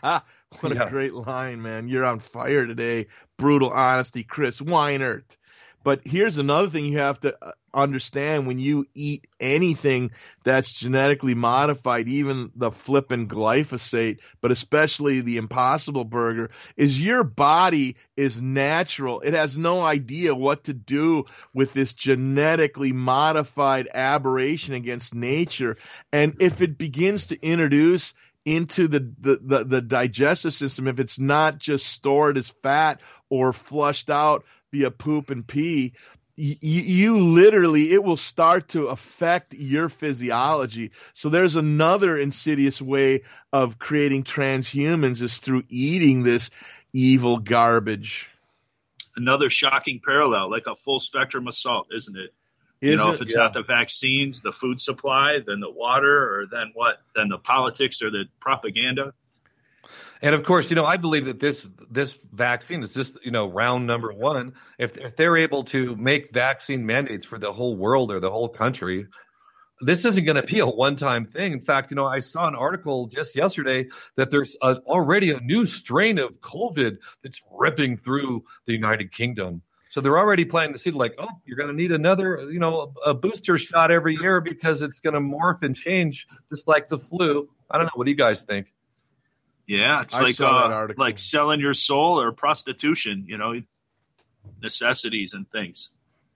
What Yeah. a great line, man. You're on fire today. Brutal honesty, Chris Weinert. But here's another thing you have to understand when you eat anything that's genetically modified, even the flippin' glyphosate, but especially the Impossible Burger, is your body is natural. It has no idea what to do with this genetically modified aberration against nature. And if it begins to introduce into the, the, the, the digestive system, if it's not just stored as fat or flushed out via poop and pee, you, you literally, it will start to affect your physiology. So there's another insidious way of creating transhumans is through eating this evil garbage. Another shocking parallel, like a full spectrum assault, isn't it? Is you know, it? if it's Yeah. not the vaccines, the food supply, then the water, or then what? Then the politics or the propaganda. And of course, you know, I believe that this this vaccine is just, you know, round number one. If if they're able to make vaccine mandates for the whole world or the whole country, this isn't going to be a one-time thing. In fact, you know, I saw an article just yesterday that there's a, already a new strain of COVID that's ripping through the United Kingdom. So they're already planting the seed like, oh, you're going to need another, you know, a, a booster shot every year because it's going to morph and change just like the flu. I don't know. What do you guys think? Yeah, it's I like saw that uh, article. like selling your soul or prostitution, you know, necessities and things.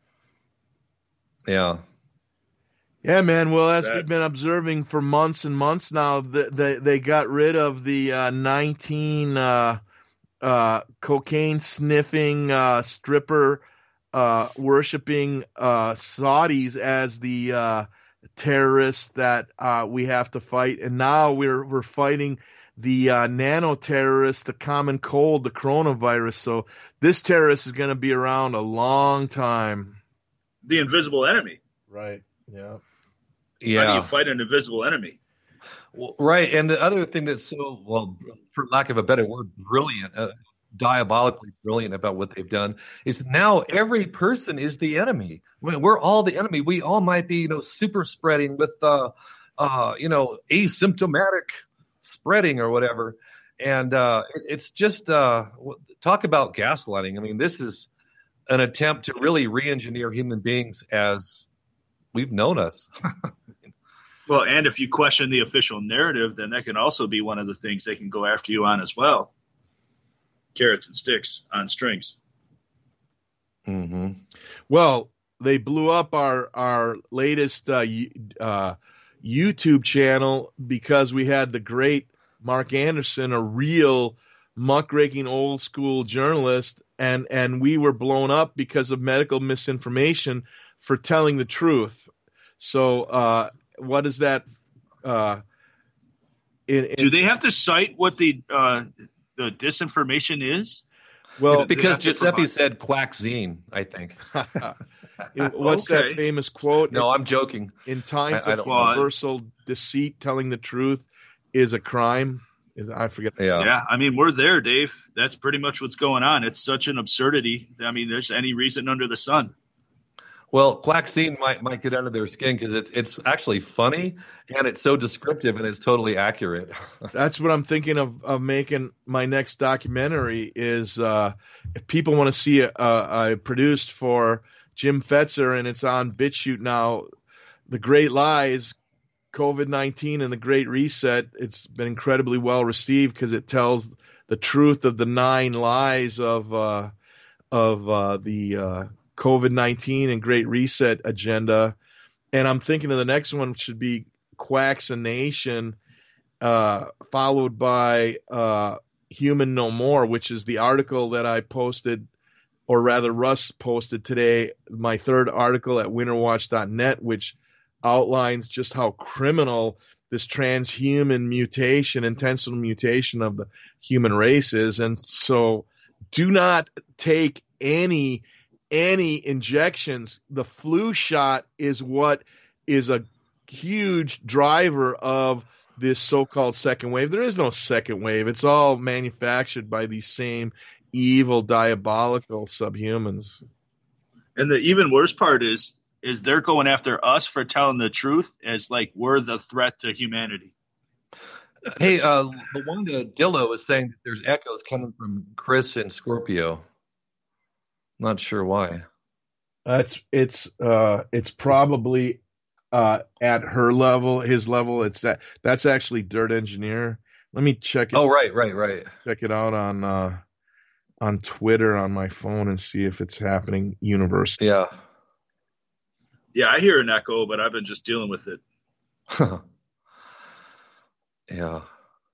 Yeah. Yeah, man. Well, as That- we've been observing for months and months now, the, they they got rid of the uh, nineteen uh, uh, cocaine sniffing uh, stripper uh, worshiping uh, Saudis as the uh, terrorists that uh, we have to fight, and now we're we're fighting the uh, nano terrorists, the common cold, the coronavirus. So this terrorist is going to be around a long time. The invisible enemy. Right. Yeah. Yeah. How do you fight an invisible enemy? Well, right. And the other thing that's so, well, for lack of a better word, brilliant, uh, diabolically brilliant about what they've done is now every person is the enemy. I mean, we're all the enemy. We all might be, you know, super spreading with, uh, uh, you know, asymptomatic spreading or whatever. And uh, it, it's just, uh, talk about gaslighting. I mean, this is an attempt to really re-engineer human beings as we've known us. Well, and if you question the official narrative, then that can also be one of the things they can go after you on as well. Carrots and sticks on strings. Mm-hmm. Well, they blew up our our latest uh, uh, YouTube channel because we had the great Mark Anderson, a real muckraking old school journalist, and and we were blown up because of medical misinformation for telling the truth. So uh, what is that? Uh, in, in, Do they have to cite what the uh, the disinformation is? Well, it's because they have to Giuseppe provide- said quackzine, I think. What's Okay. that famous quote? No, I'm joking. In times I- I of don't know. universal deceit, telling the truth is a crime. Is I forget. Yeah. Yeah, I mean, we're there, Dave. That's pretty much what's going on. It's such an absurdity. I mean, there's any reason under the sun. Well, quackzine might might get under their skin because it's it's actually funny and it's so descriptive and it's totally accurate. That's what I'm thinking of, of making my next documentary is uh, if people want to see it, uh, I produced for Jim Fetzer and it's on BitChute now, The Great Lies, COVID nineteen and the Great Reset. It's been incredibly well received because it tells the truth of the nine lies of uh, of uh, the uh, COVID nineteen and Great Reset agenda. And I'm thinking of the next one should be Quaccination, uh, followed by uh, Human No More, which is the article that I posted, or rather Russ posted today, my third article at winter watch dot net, which outlines just how criminal this transhuman mutation, intentional mutation of the human race is. And so do not take any any injections. The flu shot is what is a huge driver of this so-called second wave. There is no second wave. It's all manufactured by these same evil, diabolical subhumans. And the even worse part is, is they're going after us for telling the truth as like we're the threat to humanity. Hey, uh, Lawanda Dillo is saying that there's echoes coming from Chris and Scorpio. Not sure why. Uh, it's it's uh it's probably uh at her level, his level. It's that that's actually Dirt Engineer. Let me check it. Oh, right, right, right. Check it out on uh on Twitter on my phone and see if it's happening universally. Yeah. Yeah, I hear an echo, but I've been just dealing with it. Yeah.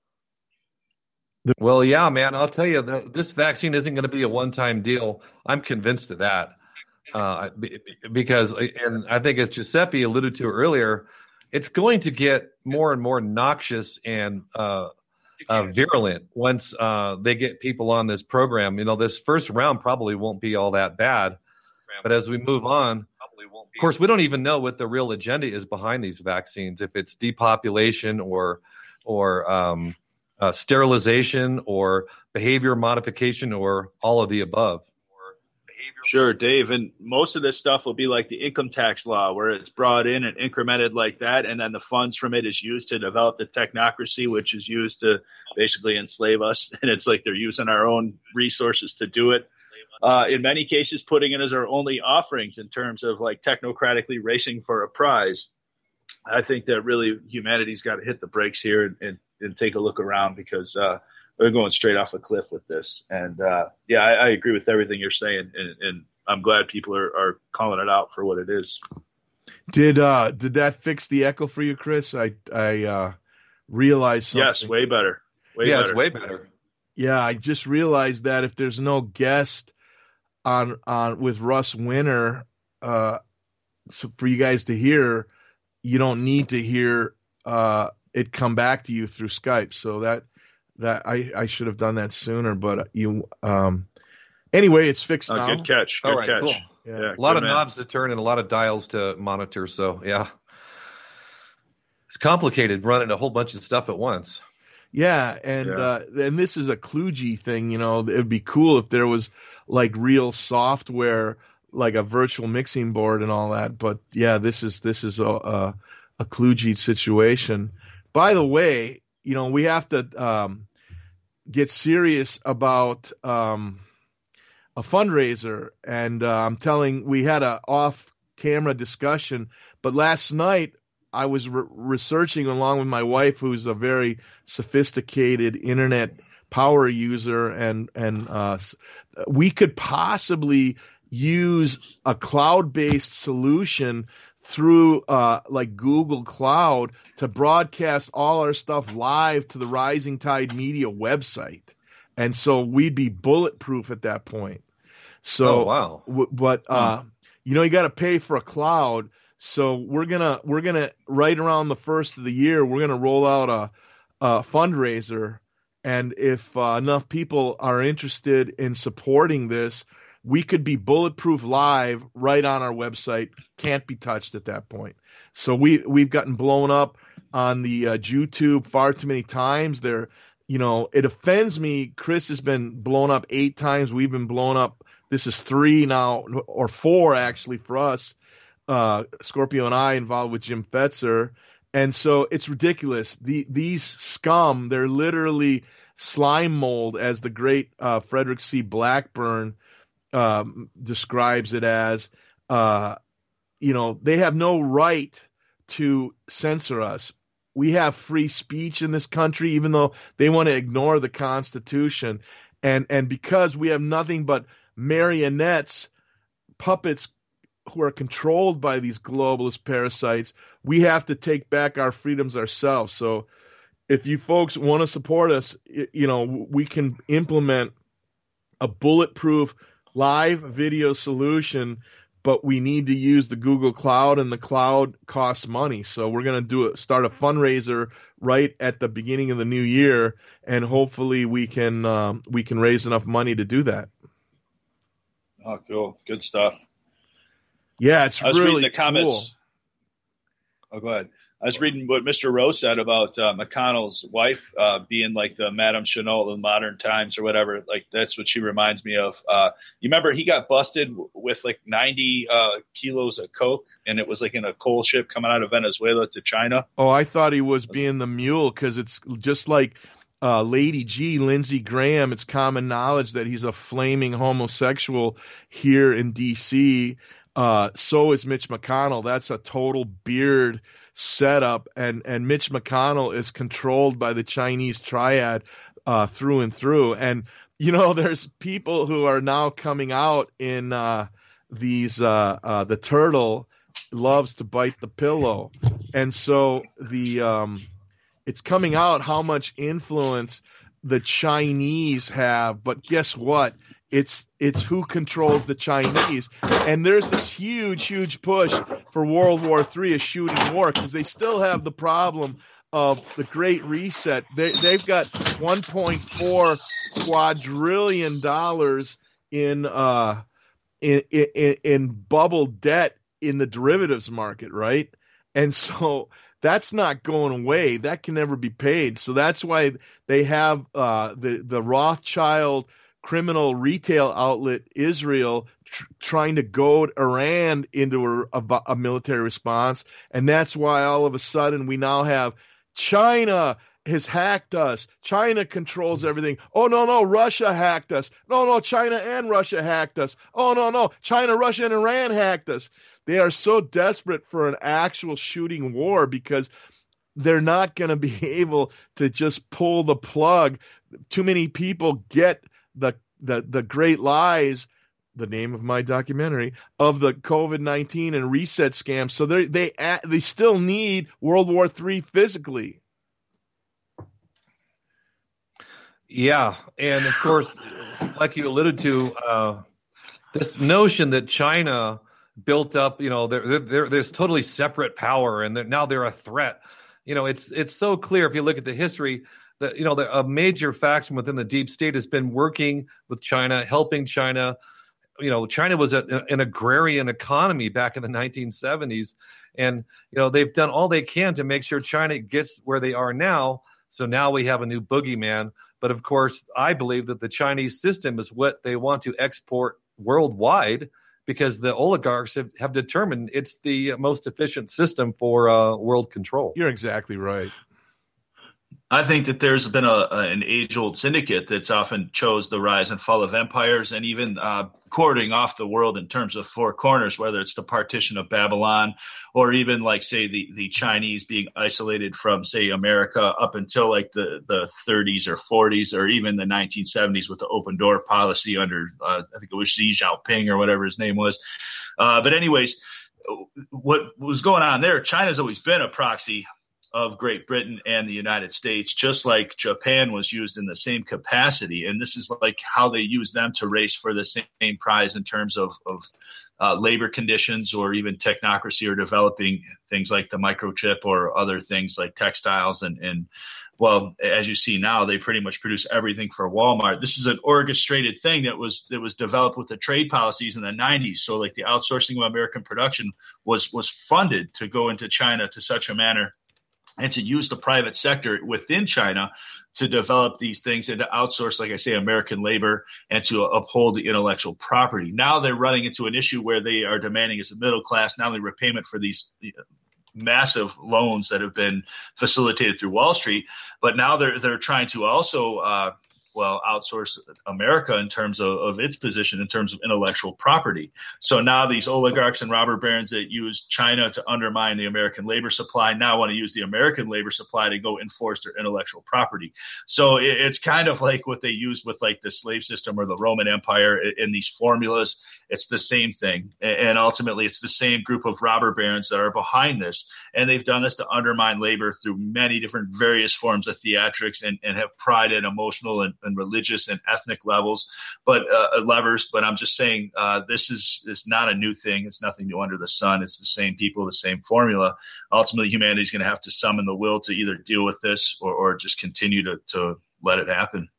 Well, yeah, man, I'll tell you, the, this vaccine isn't going to be a one-time deal. I'm convinced of that. Uh, because, and I think as Giuseppe alluded to earlier, it's going to get more and more noxious and uh, uh, virulent once uh, they get people on this program. You know, this first round probably won't be all that bad. But as we move on, of course, we don't even know what the real agenda is behind these vaccines, if it's depopulation or or um, uh, sterilization or behavior modification or all of the above. Sure, Dave. And most of this stuff will be like the income tax law, where it's brought in and incremented like that, and then the funds from it is used to develop the technocracy, which is used to basically enslave us. And it's like they're using our own resources to do it. Uh, in many cases, putting it as our only offerings in terms of like technocratically racing for a prize. I think that really humanity's got to hit the brakes here and, and, and take a look around, because uh, we're going straight off a cliff with this. And uh, yeah, I, I agree with everything you're saying, and, and I'm glad people are, are calling it out for what it is. Did uh, did that fix the echo for you, Chris? I I uh, realized something. Yes, way better. Way yeah, better. it's way better. Yeah, I just realized that if there's no guest on on with Russ Winter uh, so for you guys to hear, you don't need to hear uh, it come back to you through Skype. So that that I, I should have done that sooner, but you um, anyway, it's fixed oh, now. Good catch. Good All right, catch. cool. Yeah. Yeah, a lot good of man. knobs to turn and a lot of dials to monitor. So yeah, it's complicated running a whole bunch of stuff at once. Yeah, and Yeah. uh, and this is a kludgy thing, you know. It'd be cool if there was like real software, like a virtual mixing board and all that. But yeah, this is this is a a, a kludgy situation. By the way, you know, we have to um, get serious about um, a fundraiser, and uh, I'm telling, we had a off-camera discussion, but last night I was re- researching along with my wife, who's a very sophisticated internet power user, and and uh, we could possibly use a cloud-based solution through uh, like Google Cloud to broadcast all our stuff live to the Rising Tide Media website, and so we'd be bulletproof at that point. So, Oh, wow. w- but uh, you know, you got to pay for a cloud. So we're gonna we're gonna right around the first of the year, we're gonna roll out a, a fundraiser, and if uh, enough people are interested in supporting this, we could be bulletproof live right on our website. Can't be touched at that point. So we we've gotten blown up on the uh, YouTube far too many times. There, you know, it offends me. Chris has been blown up eight times. We've been blown up. This is three now, or four actually for us. Uh, Scorpio and I involved with Jim Fetzer. And so it's ridiculous. The, these scum, they're literally slime mold, as the great uh, Frederick C. Blackburn um, describes it as. Uh, you know, they have no right to censor us. We have free speech in this country, even though they want to ignore the Constitution. And, and because we have nothing but marionettes, puppets, who are controlled by these globalist parasites, we have to take back our freedoms ourselves. So if you folks want to support us, you know, we can implement a bulletproof live video solution, but we need to use the Google Cloud, and the cloud costs money. So we're going to do a, start a fundraiser right at the beginning of the new year, and hopefully we can um, we can raise enough money to do that. Oh, cool. Good stuff. Yeah, it's I was really reading the comments. cool. Oh, go ahead. I was reading what Mister Rowe said about uh, McConnell's wife uh, being like the Madame Chanel in modern times or whatever. Like that's what she reminds me of. Uh, you remember he got busted w- with like ninety uh, kilos of coke, and it was like in a coal ship coming out of Venezuela to China. Oh, I thought he was being the mule because it's just like uh, Lady G, Lindsey Graham. It's common knowledge that he's a flaming homosexual here in D C. Uh, so is Mitch McConnell. That's a total beard setup, and and Mitch McConnell is controlled by the Chinese triad uh, through and through. And you know, there's people who are now coming out in uh, these. Uh, uh, the turtle loves to bite the pillow, and so the um, it's coming out how much influence the Chinese have. But guess what? It's it's who controls the Chinese. And there's this huge, huge push for World War Three, a shooting war, because they still have the problem of the Great Reset. They, they've got one point four quadrillion dollars in, uh, in, in, in bubble debt in the derivatives market, right? And so that's not going away. That can never be paid. So that's why they have uh, the, the Rothschild criminal retail outlet Israel tr- trying to goad Iran into a, a, a military response. And that's why all of a sudden we now have China has hacked us. China controls everything. Oh, no, no, Russia hacked us. No, no, China and Russia hacked us. Oh, no, no, China, Russia, and Iran hacked us. They are so desperate for an actual shooting war because they're not going to be able to just pull the plug. Too many people get the the the great lies, the name of my documentary, of the COVID nineteen and reset scam. So they they they still need World War Three physically. Yeah, and of course, like you alluded to, uh, this notion that China built up, you know, they're, they're, there's totally separate power, and they're, now they're a threat. You know, it's it's so clear if you look at the history. That, you know, the, a major faction within the deep state has been working with China, helping China. You know, China was a, an agrarian economy back in the nineteen seventies. And, you know, they've done all they can to make sure China gets where they are now. So now we have a new boogeyman. But, of course, I believe that the Chinese system is what they want to export worldwide because the oligarchs have, have determined it's the most efficient system for uh, world control. You're exactly right. I think that there's been a, an age-old syndicate that's often chose the rise and fall of empires and even uh, cording off the world in terms of four corners, whether it's the partition of Babylon or even like, say, the, the Chinese being isolated from, say, America up until like the, the thirties or forties or even the nineteen seventies with the open door policy under, uh, I think it was Xi Jinping or whatever his name was. Uh, but anyways, what was going on there, China's always been a proxy of Great Britain and the United States, just like Japan was used in the same capacity. And this is like how they use them to race for the same prize in terms of, of uh, labor conditions or even technocracy or developing things like the microchip or other things like textiles. And, and well, as you see now, they pretty much produce everything for Walmart. This is an orchestrated thing that was that was developed with the trade policies in the nineties. So like the outsourcing of American production was was funded to go into China to such a manner and to use the private sector within China to develop these things and to outsource, like I say, American labor and to uphold the intellectual property. Now they're running into an issue where they are demanding as a middle class not only repayment for these massive loans that have been facilitated through Wall Street, but now they're they're trying to also uh, well, outsource America in terms of, of its position in terms of intellectual property. So now these oligarchs and robber barons that use China to undermine the American labor supply now want to use the American labor supply to go enforce their intellectual property. So it, it's kind of like what they used with like the slave system or the Roman Empire in, in these formulas. It's the same thing. And ultimately, it's the same group of robber barons that are behind this. And they've done this to undermine labor through many different various forms of theatrics and, and have pride and emotional and, and religious and ethnic levels, but uh, levers. But I'm just saying uh, this is, is not a new thing. It's nothing new under the sun. It's the same people, the same formula. Ultimately, humanity is going to have to summon the will to either deal with this or, or just continue to, to let it happen.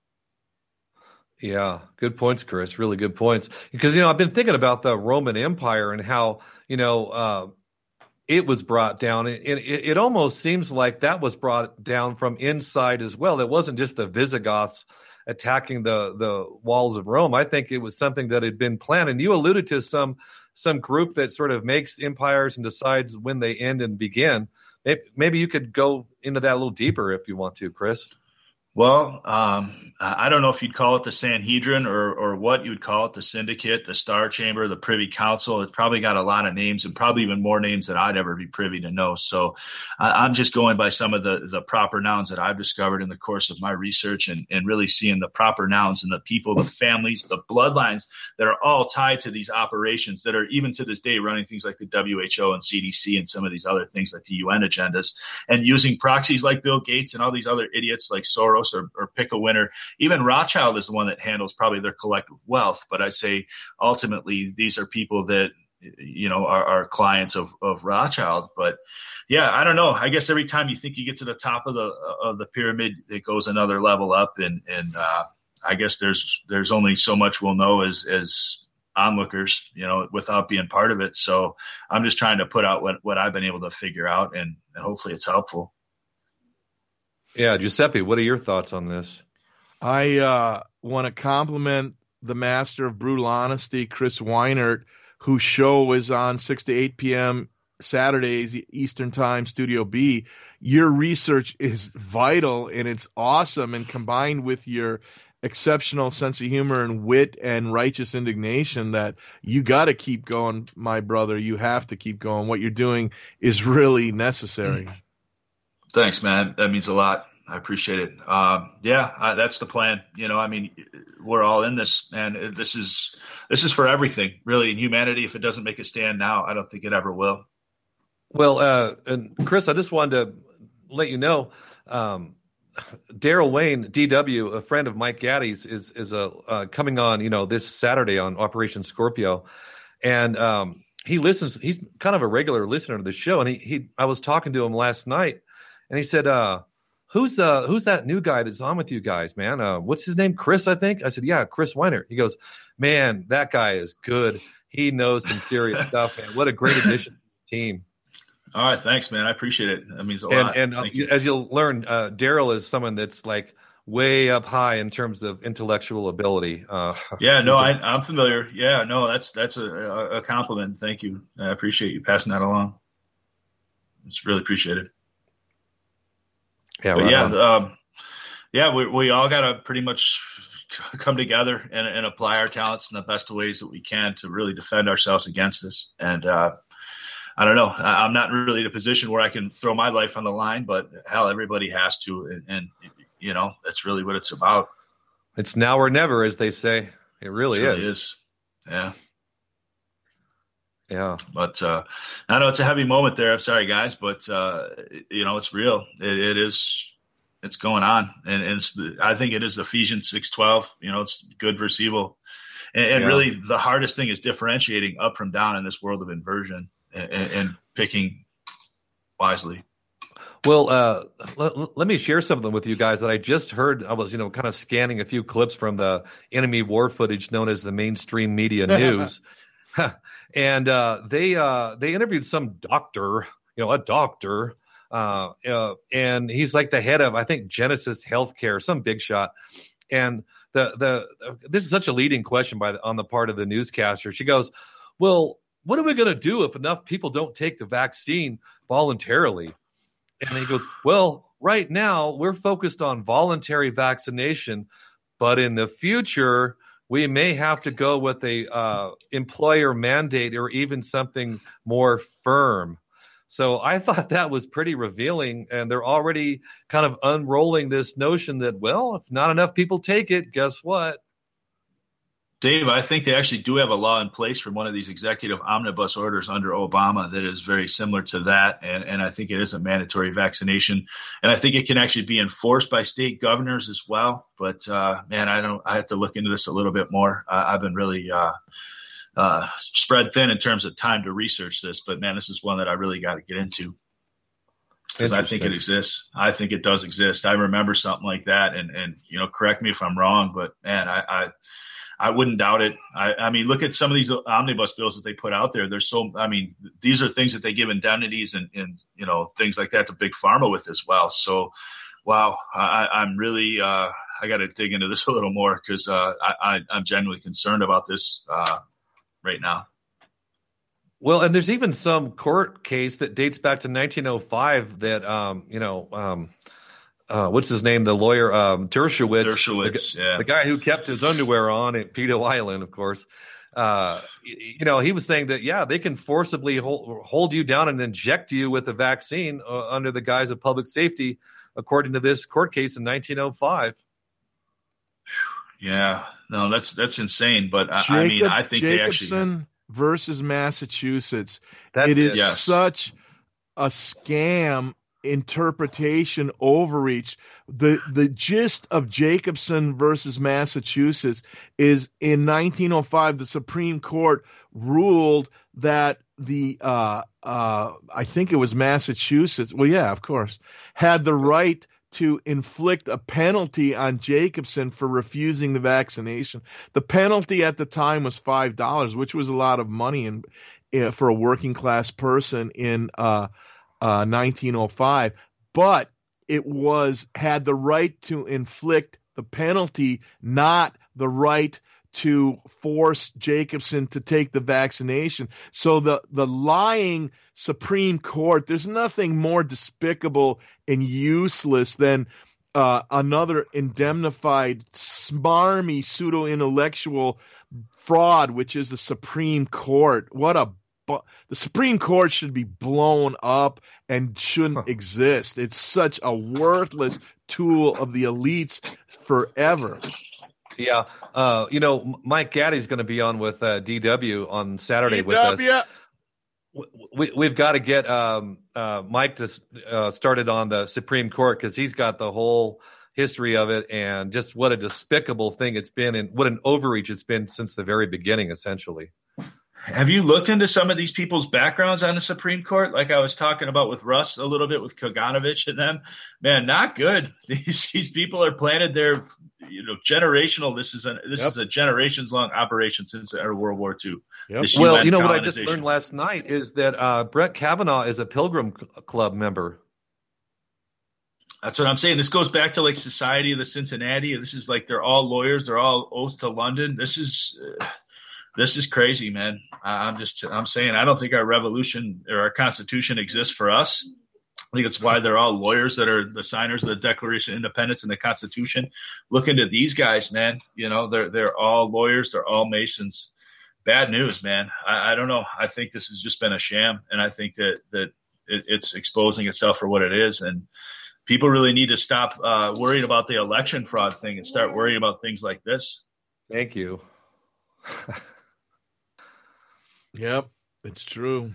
Yeah, good points, Chris. Really good points. Because, you know, I've been thinking about the Roman Empire and how, you know, uh, it was brought down. It, it, it almost seems like that was brought down from inside as well. It wasn't just the Visigoths attacking the, the walls of Rome. I think it was something that had been planned. And you alluded to some some group that sort of makes empires and decides when they end and begin. Maybe, maybe you could go into that a little deeper if you want to, Chris. Well, um, I don't know if you'd call it the Sanhedrin or, or what you would call it, the Syndicate, the Star Chamber, the Privy Council. It's probably got a lot of names and probably even more names than I'd ever be privy to know. So uh, I'm just going by some of the, the proper nouns that I've discovered in the course of my research and, and really seeing the proper nouns and the people, the families, the bloodlines that are all tied to these operations that are even to this day running things like the W H O and C D C and some of these other things like the U N agendas and using proxies like Bill Gates and all these other idiots like Soros or, or pick a winner. Even Rothschild is the one that handles probably their collective wealth. But I'd say ultimately these are people that, you know, are, are clients of, of Rothschild. But yeah, I don't know. I guess every time you think you get to the top of the of the pyramid, it goes another level up. And, and uh, I guess there's there's only so much we'll know as as onlookers, you know, without being part of it. So I'm just trying to put out what, what I've been able to figure out, and, and hopefully it's helpful. Yeah, Giuseppe, what are your thoughts on this? I uh, want to compliment the master of brutal honesty, Chris Weinert, whose show is on six to eight p.m. Saturdays, Eastern Time, Studio B. Your research is vital, and it's awesome, and combined with your exceptional sense of humor and wit and righteous indignation that you got to keep going, my brother. You have to keep going. What you're doing is really necessary. Thanks, man. That means a lot. I appreciate it. Um, yeah, I, that's the plan. You know, I mean, we're all in this, and this is this is for everything, really, in humanity. If it doesn't make a stand now, I don't think it ever will. Well, uh, and Chris, I just wanted to let you know, um, Daryl Wayne, D W, a friend of Mike Gaddy's, is is a uh, coming on, you know, this Saturday on Operation Scorpio, and um, he listens. He's kind of a regular listener to the show, and he he I was talking to him last night, and he said, uh, "Who's uh who's that new guy that's on with you guys, man? Uh, what's his name? Chris, I think." I said, "Yeah, Chris Weiner." He goes, "Man, that guy is good. He knows some serious stuff, man. What a great addition to the team." All right, thanks, man. I appreciate it. That means a and, lot. And uh, you. As you'll learn, uh, Daryl is someone that's like way up high in terms of intellectual ability. Uh, yeah, no, I, I'm familiar. Yeah, no, that's that's a, a compliment. Thank you. I appreciate you passing that along. It's really appreciated. Yeah, but right yeah, on. um, yeah. We we all got to pretty much come together and, and apply our talents in the best ways that we can to really defend ourselves against this. And uh, I don't know. I'm not really in a position where I can throw my life on the line, but hell, everybody has to. And, and you know, that's really what it's about. It's now or never, as they say. It really, it really is. is. Yeah. Yeah. But uh, I know it's a heavy moment there. I'm sorry, guys, but, uh, you know, it's real. It, it is. It's going on. And, and it's the, I think it is Ephesians six twelve. You know, it's good versus evil. And, and Yeah. really, the hardest thing is differentiating up from down in this world of inversion. And, and picking wisely. Well, uh, let, let me share something with you guys that I just heard. I was, you know, kind of scanning a few clips from the enemy war footage known as the mainstream media news. and uh, they uh, they interviewed some doctor, you know, a doctor. Uh, uh, and he's like the head of, I think, Genesis Healthcare, some big shot. And the the this is such a leading question by the, on the part of the newscaster. She goes, well, what are we going to do if enough people don't take the vaccine voluntarily? And he goes, well, right now we're focused on voluntary vaccination, but in the future we may have to go with a uh, employer mandate or even something more firm. So I thought that was pretty revealing, and they're already kind of unrolling this notion that, well, if not enough people take it, guess what? Dave, I think they actually do have a law in place from one of these executive omnibus orders under Obama that is very similar to that. And, and I think it is a mandatory vaccination. And I think it can actually be enforced by state governors as well. But, uh, man, I don't, I have to look into this a little bit more. Uh, I've been really, uh, uh, spread thin in terms of time to research this. But, man, this is one that I really got to get into. Because I think it exists. I think it does exist. I remember something like that. And, and, you know, correct me if I'm wrong, but man, I, I, I wouldn't doubt it. I, I mean, look at some of these omnibus bills that they put out there. There's so, I mean, these are things that they give indemnities and, and you know, things like that to big pharma with as well. So, wow, I, I'm really, uh, I got to dig into this a little more because uh, I, I, I'm genuinely concerned about this uh, right now. Well, and there's even some court case that dates back to nineteen oh five that, um, you know, um, uh, what's his name? The lawyer, um, Dershowitz, Dershowitz the, yeah. the guy who kept his underwear on at Pedo Island, of course. Uh, you know, he was saying that, yeah, they can forcibly hold, hold you down and inject you with a vaccine uh, under the guise of public safety, according to this court case in nineteen oh five. Yeah, no, that's that's insane. But I, Jacob, I mean, I think Jacobson they actually versus Massachusetts. That's it is it. Yes. such a scam interpretation overreach. The the gist of Jacobson versus Massachusetts is in nineteen oh five, the Supreme Court ruled that the uh, uh, I think it was Massachusetts. Well, yeah, of course, had the right to inflict a penalty on Jacobson for refusing the vaccination. The penalty at the time was five dollars, which was a lot of money in, in, for a working class person in uh, uh, nineteen oh five. But it was had the right to inflict the penalty, not the right to force Jacobson to take the vaccination. So the, the lying Supreme Court, there's nothing more despicable and useless than uh, another indemnified, smarmy, pseudo-intellectual fraud, which is the Supreme Court. What a bu- the Supreme Court should be blown up and shouldn't huh. exist. It's such a worthless tool of the elites forever. Yeah, uh, you know, Mike Gaddy's going to be on with uh, D W on Saturday D W. with us. We, we've got to get um, uh, Mike to uh, started on the Supreme Court because he's got the whole history of it and just what a despicable thing it's been and what an overreach it's been since the very beginning, essentially. Have you looked into some of these people's backgrounds on the Supreme Court? Like I was talking about with Russ a little bit with Kaganovich and them, man, not good. These, these people are planted there, you know, generational. This is a, this yep. is a generations long operation since World War Two. Yep. Well, you know what I just learned last night is that uh, Brett Kavanaugh is a Pilgrim Club member. That's what I'm saying. This goes back to like Society of the Cincinnati. This is like, they're all lawyers. They're all oath to London. This is, uh, This is crazy, man. I'm just, I'm saying, I don't think our revolution or our Constitution exists for us. I think it's why they're all lawyers that are the signers of the Declaration of Independence and the Constitution. Look into these guys, man. You know, they're, they're all lawyers. They're all Masons. Bad news, man. I, I don't know. I think this has just been a sham. And I think that, that it, it's exposing itself for what it is. And people really need to stop uh, worrying about the election fraud thing and start worrying about things like this. Thank you. Yep, it's true.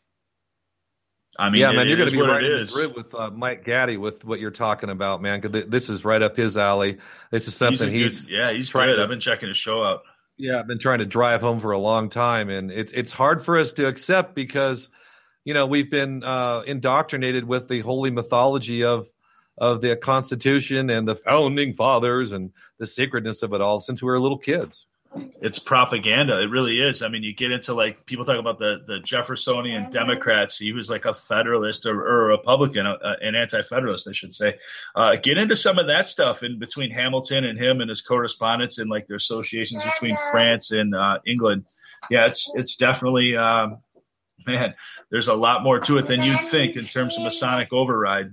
I mean, yeah, man, you're going to be right in the grid with uh, Mike Gaddy with what you're talking about, man. Because th- this is right up his alley. This is something he's, he's yeah, he's trying good. to, I've been checking his show out. Yeah, I've been trying to drive home for a long time, and it's it's hard for us to accept because, you know, we've been uh, indoctrinated with the holy mythology of of the Constitution and the founding fathers and the sacredness of it all since we were little kids. It's propaganda. It really is. I mean, you get into like people talk about the, the Jeffersonian Democrats. He was like a Federalist or, or a Republican, uh, an anti-Federalist, I should say. Uh, get into some of that stuff in between Hamilton and him and his correspondence and like their associations between France and uh, England. Yeah, it's it's definitely, um, man, there's a lot more to it than you'd think in terms of Masonic override.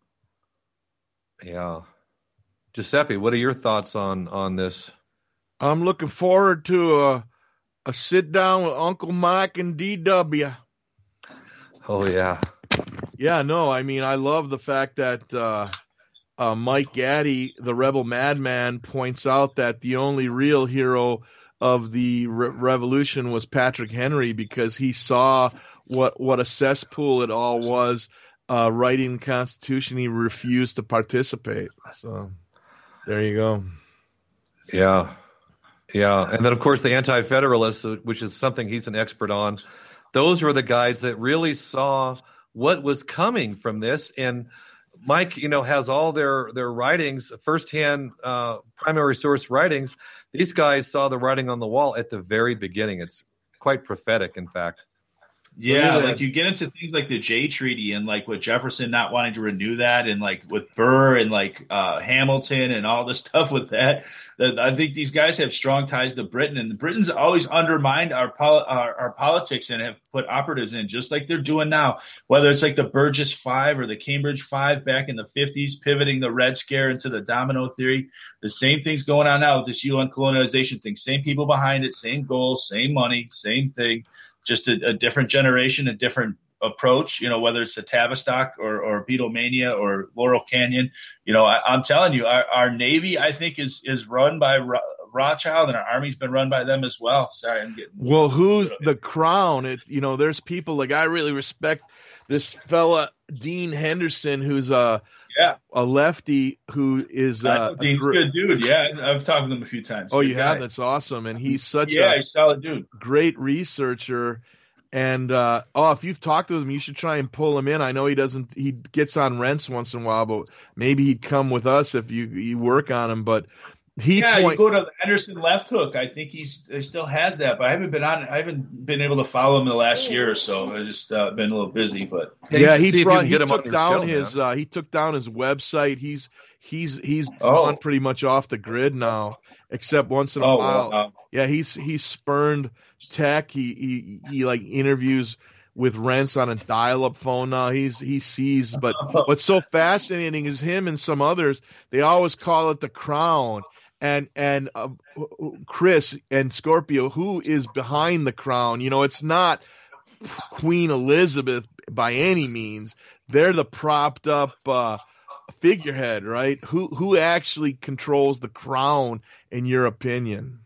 Yeah. Giuseppe, what are your thoughts on, on this? I'm looking forward to a, a sit down with Uncle Mike and D W. Oh, yeah. Yeah, no, I mean, I love the fact that uh, uh, Mike Gaddy, the rebel madman, points out that the only real hero of the re- revolution was Patrick Henry because he saw what, what a cesspool it all was uh, writing the Constitution. He refused to participate. So there you go. Yeah. Yeah, and then, of course, the anti-federalists, which is something he's an expert on, those were the guys that really saw what was coming from this. And Mike, you know, has all their, their writings, firsthand uh, primary source writings. These guys saw the writing on the wall at the very beginning. It's quite prophetic, in fact. Yeah, like you get into things like the Jay Treaty and like with Jefferson not wanting to renew that, and like with Burr and like uh, Hamilton and all this stuff with that. That I think these guys have strong ties to Britain, and Britain's always undermined our, pol- our our politics and have put operatives in, just like they're doing now. Whether it's like the Burgess Five or the Cambridge Five back in the fifties, pivoting the Red Scare into the domino theory. The same thing's going on now with this U N colonialization thing. Same people behind it, same goals, same money, same thing. Just a, a different generation, a different approach, you know, whether it's the Tavistock or, or Beatlemania or Laurel Canyon. You know, I, I'm telling you, our, our Navy, I think, is is run by Ro- Rothschild, and our Army's been run by them as well. Sorry, I'm getting. Well, who's the Crown? It's, you know, there's people like I really respect this fella, Dean Henderson, who's a, yeah. a lefty who is uh, a Dean's a good dude. Yeah, I've talked to him a few times. Oh, good you guy. have? That's awesome. And he's such yeah, a he's solid dude. Great researcher. And, uh, oh, if you've talked to him, you should try and pull him in. I know he doesn't, he gets on rents once in a while, but maybe he'd come with us if you, you work on him. But he, yeah, point- you go to Henderson Left Hook. I think he's, he still has that, but I haven't been on, I haven't been able to follow him in the last year or so. I've just uh, been a little busy, but yeah, he brought, he took down show, his, uh, he took down his website. He's, he's, he's oh. gone pretty much off the grid now, except once in a oh, while. Wow. Yeah, he's, he's spurned tech. He, he, he like interviews with Rents on a dial-up phone now. He's he sees, but what's so fascinating is him and some others. They always call it the Crown, and and uh, Chris and Scorpio, who is behind the Crown? You know, it's not Queen Elizabeth by any means. They're the propped up uh, figurehead, right? Who who actually controls the Crown, in your opinion?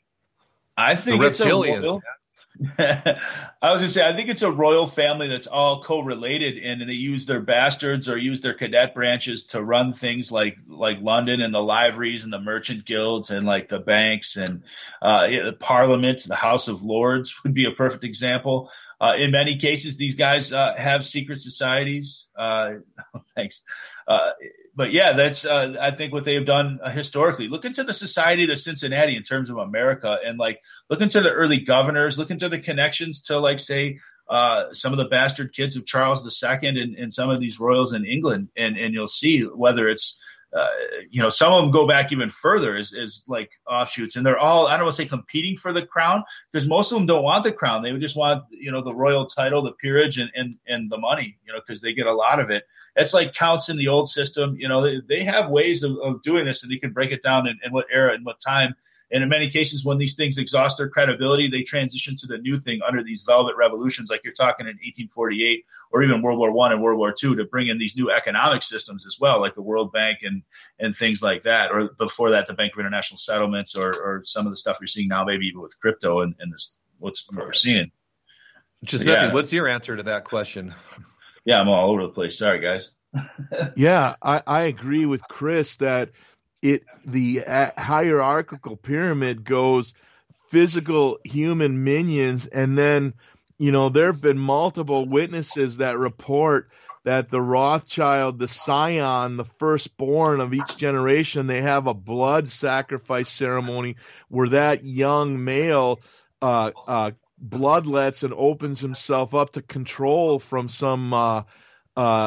I think the it's a royal. I was gonna say, I think it's a royal family that's all co-related, and they use their bastards or use their cadet branches to run things like like London and the liveries and the merchant guilds and like the banks and uh, the Parliament, the House of Lords would be a perfect example. Uh, in many cases, these guys uh, have secret societies. Uh, thanks. Uh, but yeah, that's, uh, I think what they have done uh, historically. Look into the Society of Cincinnati in terms of America, and like look into the early governors, look into the connections to like, say, uh, some of the bastard kids of Charles the Second and, and some of these royals in England. And, and you'll see whether it's, Uh, you know, some of them go back even further as, as like offshoots, and they're all, I don't want to say competing for the crown, because most of them don't want the crown. They would just want, you know, the royal title, the peerage, and, and, and the money, you know, because they get a lot of it. It's like counts in the old system. You know, they, they have ways of, of doing this, and they can break it down in, in what era and what time. And in many cases, when these things exhaust their credibility, they transition to the new thing under these velvet revolutions, like you're talking in eighteen forty-eight or even World War One and World War Two, to bring in these new economic systems as well, like the World Bank and and things like that. Or before that, the Bank of International Settlements, or, or some of the stuff you're seeing now, maybe even with crypto and, and this, what's what we're seeing. Giuseppe, yeah. What's your answer to that question? Yeah, I'm all over the place. Sorry, guys. Yeah, I, I agree with Chris that it the hierarchical pyramid goes physical human minions, and then, you know, there have been multiple witnesses that report that the Rothschild, the scion, the firstborn of each generation, they have a blood sacrifice ceremony where that young male uh, uh, bloodlets and opens himself up to control from some uh, uh,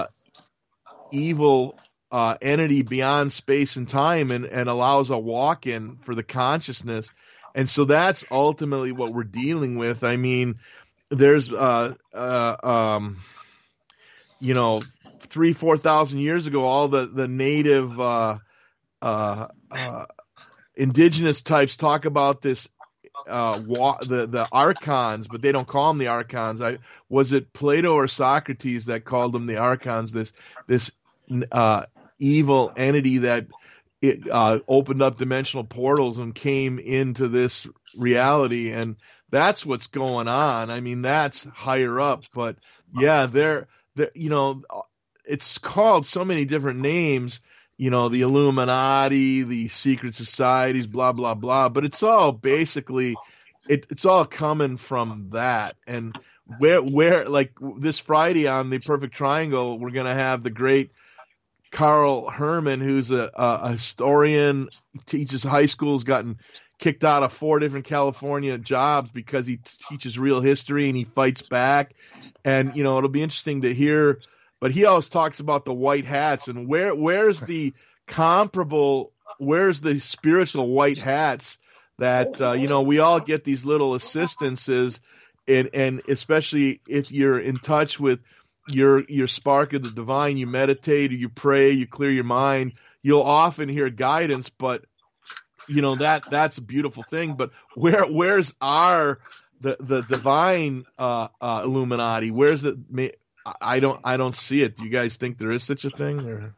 evil Uh, entity beyond space and time, and, and allows a walk-in for the consciousness. And so that's ultimately what we're dealing with. I mean, there's, uh, uh, um, you know, three, four thousand years ago, all the, the native uh, uh, uh, indigenous types talk about this, uh, wa- the, the archons, but they don't call them the archons. I, was it Plato or Socrates that called them the archons, this, this uh, evil entity that it uh, opened up dimensional portals and came into this reality, and that's what's going on. I mean, that's higher up, but yeah, they're, they're you know, it's called so many different names, you know, the Illuminati, the secret societies, blah blah blah, but it's all basically it, it's all coming from that. And where where like this Friday on the Perfect Triangle, we're gonna have the great Carl Herman, who's a, a historian, teaches high schools, gotten kicked out of four different California jobs because he teaches real history and he fights back. And, you know, it'll be interesting to hear, but he always talks about the white hats and where, where's the comparable, where's the spiritual white hats that, uh, you know, we all get these little assistances, and, and especially if you're in touch with your, your spark of the divine, you meditate or you pray, you clear your mind, you'll often hear guidance, but you know, that that's a beautiful thing. But where where's our the the divine uh, uh, Illuminati? Where's the? I don't I don't see it. Do you guys think there is such a thing? Or?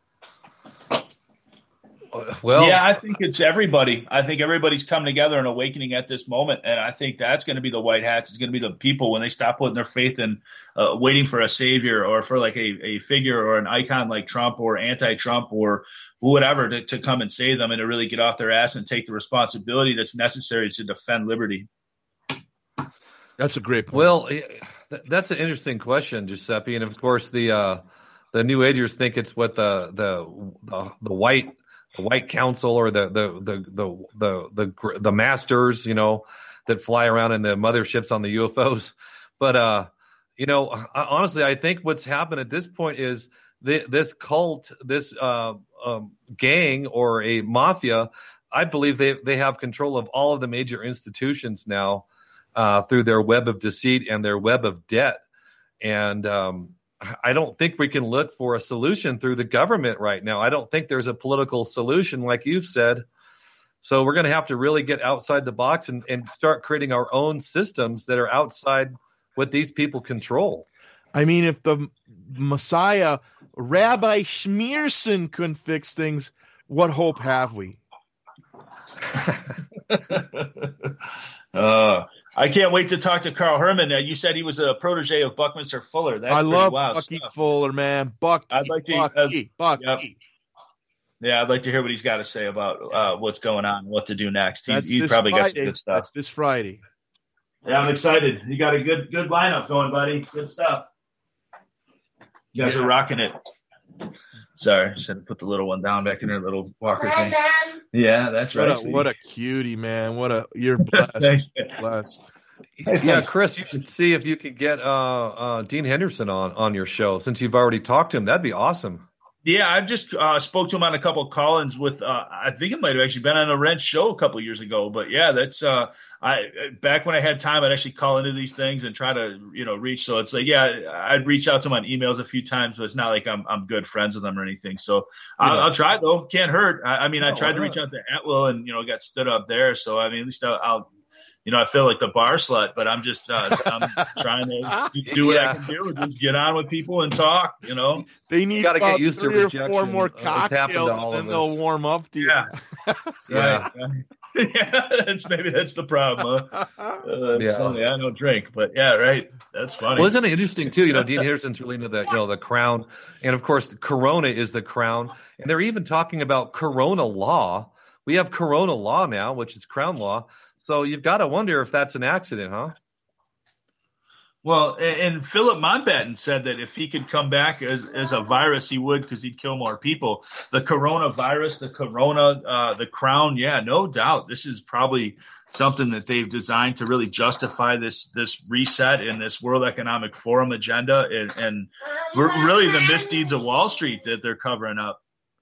Well, yeah, I think it's everybody. I think everybody's come together and awakening at this moment, and I think that's going to be the white hats. It's going to be the people when they stop putting their faith in uh, waiting for a savior or for like a, a figure or an icon like Trump or anti-Trump or whatever to, to come and save them and to really get off their ass and take the responsibility that's necessary to defend liberty. That's a great point. Well, that's an interesting question, Giuseppe, and of course the uh, the New Agers think it's what the the the, the white. The White Council or the the, the the the the the masters, you know, that fly around in the motherships on the U F Os. But uh, you know, honestly, I think what's happened at this point is the, this cult, this uh, um, gang or a mafia. I believe they they have control of all of the major institutions now uh, through their web of deceit and their web of debt. And um, I don't think we can look for a solution through the government right now. I don't think there's a political solution like you've said. So we're going to have to really get outside the box and, and start creating our own systems that are outside what these people control. I mean, if the Messiah, Rabbi Schmierson, couldn't fix things, what hope have we? uh I can't wait to talk to Carl Herman. Uh, you said he was a protege of Buckminster Fuller. That's I love wild Bucky stuff. Fuller, man. Bucky, I'd like to, Bucky, uh, Bucky. Yep. Yeah, I'd like to hear what he's got to say about uh, what's going on, what to do next. He, That's he's this probably Friday. got some good stuff. That's this Friday. Yeah, I'm excited. You got a good good lineup going, buddy. Good stuff. You guys are rocking it. Sorry, just had to put the little one down back in her little walker thing. Yeah, that's right. What a, what a cutie, man. What a you're blessed. blessed. Yeah, Chris, you should see if you could get uh, uh, Dean Henderson on, on your show since you've already talked to him. That'd be awesome. Yeah, I've just uh, spoke to him on a couple of call-ins with. Uh, I think it might have actually been on a Wrench show a couple of years ago. But yeah, that's uh, I back when I had time, I'd actually call into these things and try to you know reach. So it's like yeah, I'd reach out to him on emails a few times, but it's not like I'm I'm good friends with them or anything. So I'll, yeah. I'll try though. Can't hurt. I, I mean, no, I tried to reach out to Atwill and you know got stood up there. So I mean, at least I'll. I'll You know, I feel like the bar slut, but I'm just uh, I'm trying to do what yeah. I can do, just get on with people and talk. You know, they need got to get used three to or four more cocktails, and then they'll warm up to you. Yeah, yeah, yeah. That's maybe that's the problem. Huh? Uh, yeah, funny. I don't drink, but yeah, right. That's funny. Well, isn't it interesting too? You know, Dean Henderson's really into the you know the crown, and of course, Corona is the crown, and they're even talking about Corona law. We have Corona law now, which is crown law. So you've got to wonder if that's an accident, huh? Well, and Philip Mountbatten said that if he could come back as, as a virus, he would because he'd kill more people. The coronavirus, the corona, uh, the crown, yeah, no doubt. This is probably something that they've designed to really justify this this reset in this World Economic Forum agenda and, and really the misdeeds of Wall Street that they're covering up.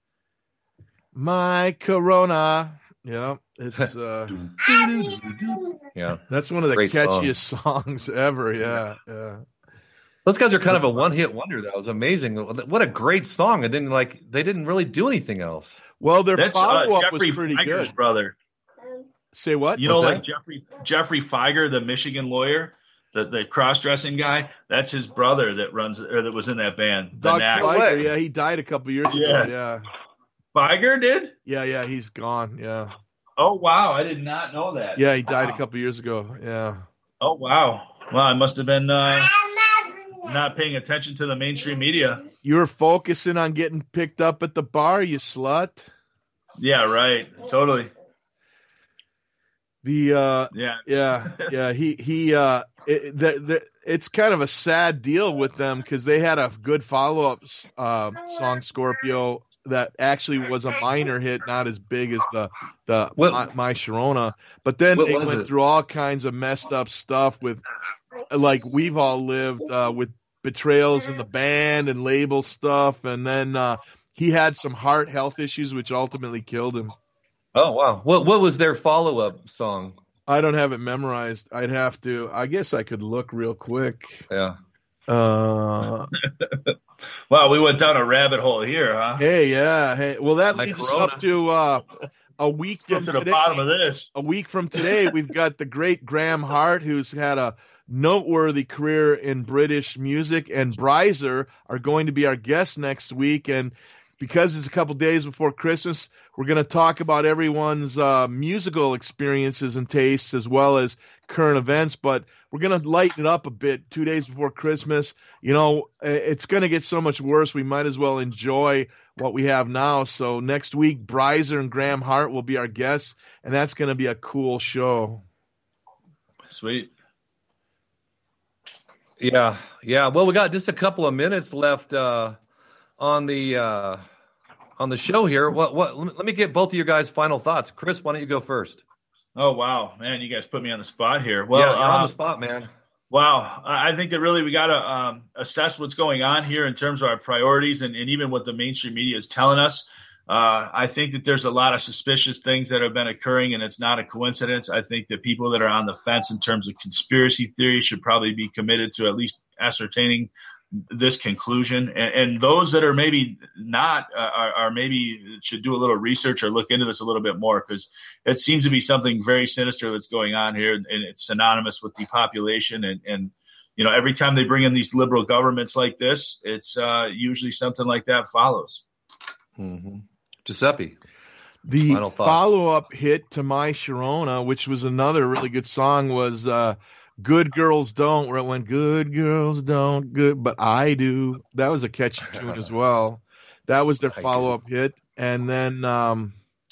My corona. Yeah, it's uh, yeah. That's one of the Great catchiest song. songs ever. Yeah, yeah. Those guys are kind of a one-hit wonder. That was amazing. What a great song! And then like they didn't really do anything else. Well, their That's, follow-up uh, was pretty Feiger's good. Brother, say what? You know, What's like that? Jeffrey Jeffrey Feiger, the Michigan lawyer, the the cross-dressing guy. That's his brother that runs or that was in that band. The Doug Knack. Feiger, yeah, he died a couple years Yeah. ago. Yeah, Feiger did? yeah, yeah. He's gone. Yeah, Oh wow, I did not know that. yeah. He died Wow. a couple years ago. Yeah. Oh wow. Well, I must have been uh, not paying attention to the mainstream media. You were focusing on getting picked up at the bar, you slut. Yeah, right. Totally. The uh, yeah, yeah, yeah. He he. Uh, it, the, the, it's kind of a sad deal with them because they had a good follow-up uh, song, Scorpio, that actually was a minor hit, not as big as the the what, My, My Sharona. But then they went it? through all kinds of messed up stuff with, like we've all lived uh, with betrayals in the band and label stuff, and then uh, he had some heart health issues, which ultimately killed him. Oh wow! What what was their follow up song? I don't have it memorized. I'd have to. I guess I could look real quick. Yeah. Uh, wow, we went down a rabbit hole here, huh? Hey, yeah. Hey, well, that Like leads us Corona. up to uh, a week Get from to today. the bottom of this. A week from today, we've got the great Graham Hart, who's had a noteworthy career in British music, and Bryzer are going to be our guests next week. And because it's a couple days before Christmas, we're going to talk about everyone's uh, musical experiences and tastes as well as current events. But we're going to lighten it up a bit two days before Christmas. You know, it's going to get so much worse. We might as well enjoy what we have now. So next week, Bryzer and Graham Hart will be our guests, and that's going to be a cool show. Sweet. Yeah, yeah. Well, we got just a couple of minutes left uh, on the uh, on the show here. What? What? Let me get both of your guys' final thoughts. Chris, why don't you go first? Oh wow, man, you guys put me on the spot here. Well, yeah, you're uh, on the spot, man. Wow, I think that really we got to um, assess what's going on here in terms of our priorities, and, and even what the mainstream media is telling us. Uh, I think that there's a lot of suspicious things that have been occurring, and it's not a coincidence. I think that people that are on the fence in terms of conspiracy theory should probably be committed to at least ascertaining this conclusion. And, and those that are maybe not uh, are, are maybe should do a little research or look into this a little bit more, because it seems to be something very sinister that's going on here, and it's synonymous with depopulation. And, and you know, every time they bring in these liberal governments like this, it's uh, usually something like that follows. Mm-hmm. Giuseppe. The follow-up hit to My Sharona, which was another really good song, was uh, Good Girls Don't, where it went, good girls don't, good, but I do. That was a catchy tune as well. That was their follow-up hit. And then um,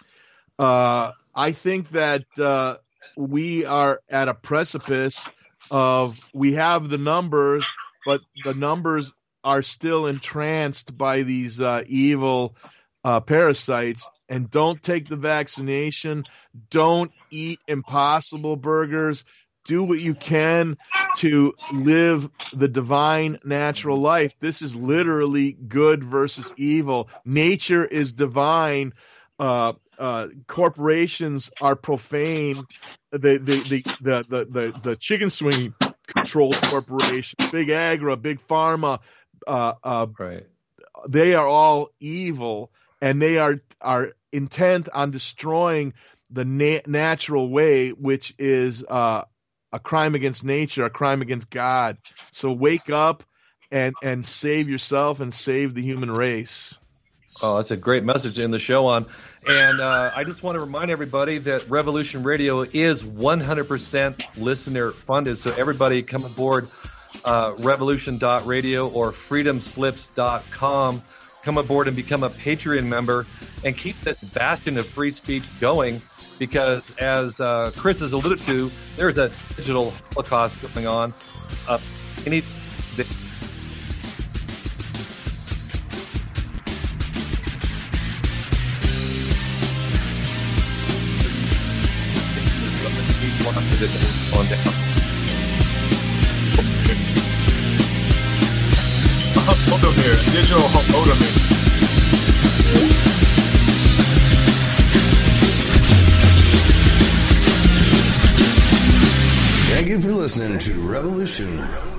uh, I think that uh, we are at a precipice of, we have the numbers, but the numbers are still entranced by these uh, evil uh, parasites. And don't take the vaccination. Don't eat Impossible Burgers. Do what you can to live the divine natural life. This is literally good versus evil. Nature is divine. Uh, uh, corporations are profane. The the the the the, the, the chicken swing controlled corporations, big agra, big pharma. Uh, uh, right. They are all evil. And they are are intent on destroying the na- natural way, which is uh, a crime against nature, a crime against God. So wake up and and save yourself and save the human race. Oh, that's a great message to end the show on. And uh, I just want to remind everybody that Revolution Radio is one hundred percent listener funded. So everybody come aboard uh, revolution dot radio or freedom slips dot com. Come aboard and become a Patreon member and keep this bastion of free speech going, because as uh, Chris has alluded to, there's a digital holocaust going on. Uh, any the, on down. Hodomir, digital Hodomir. Thank you for listening to Revolution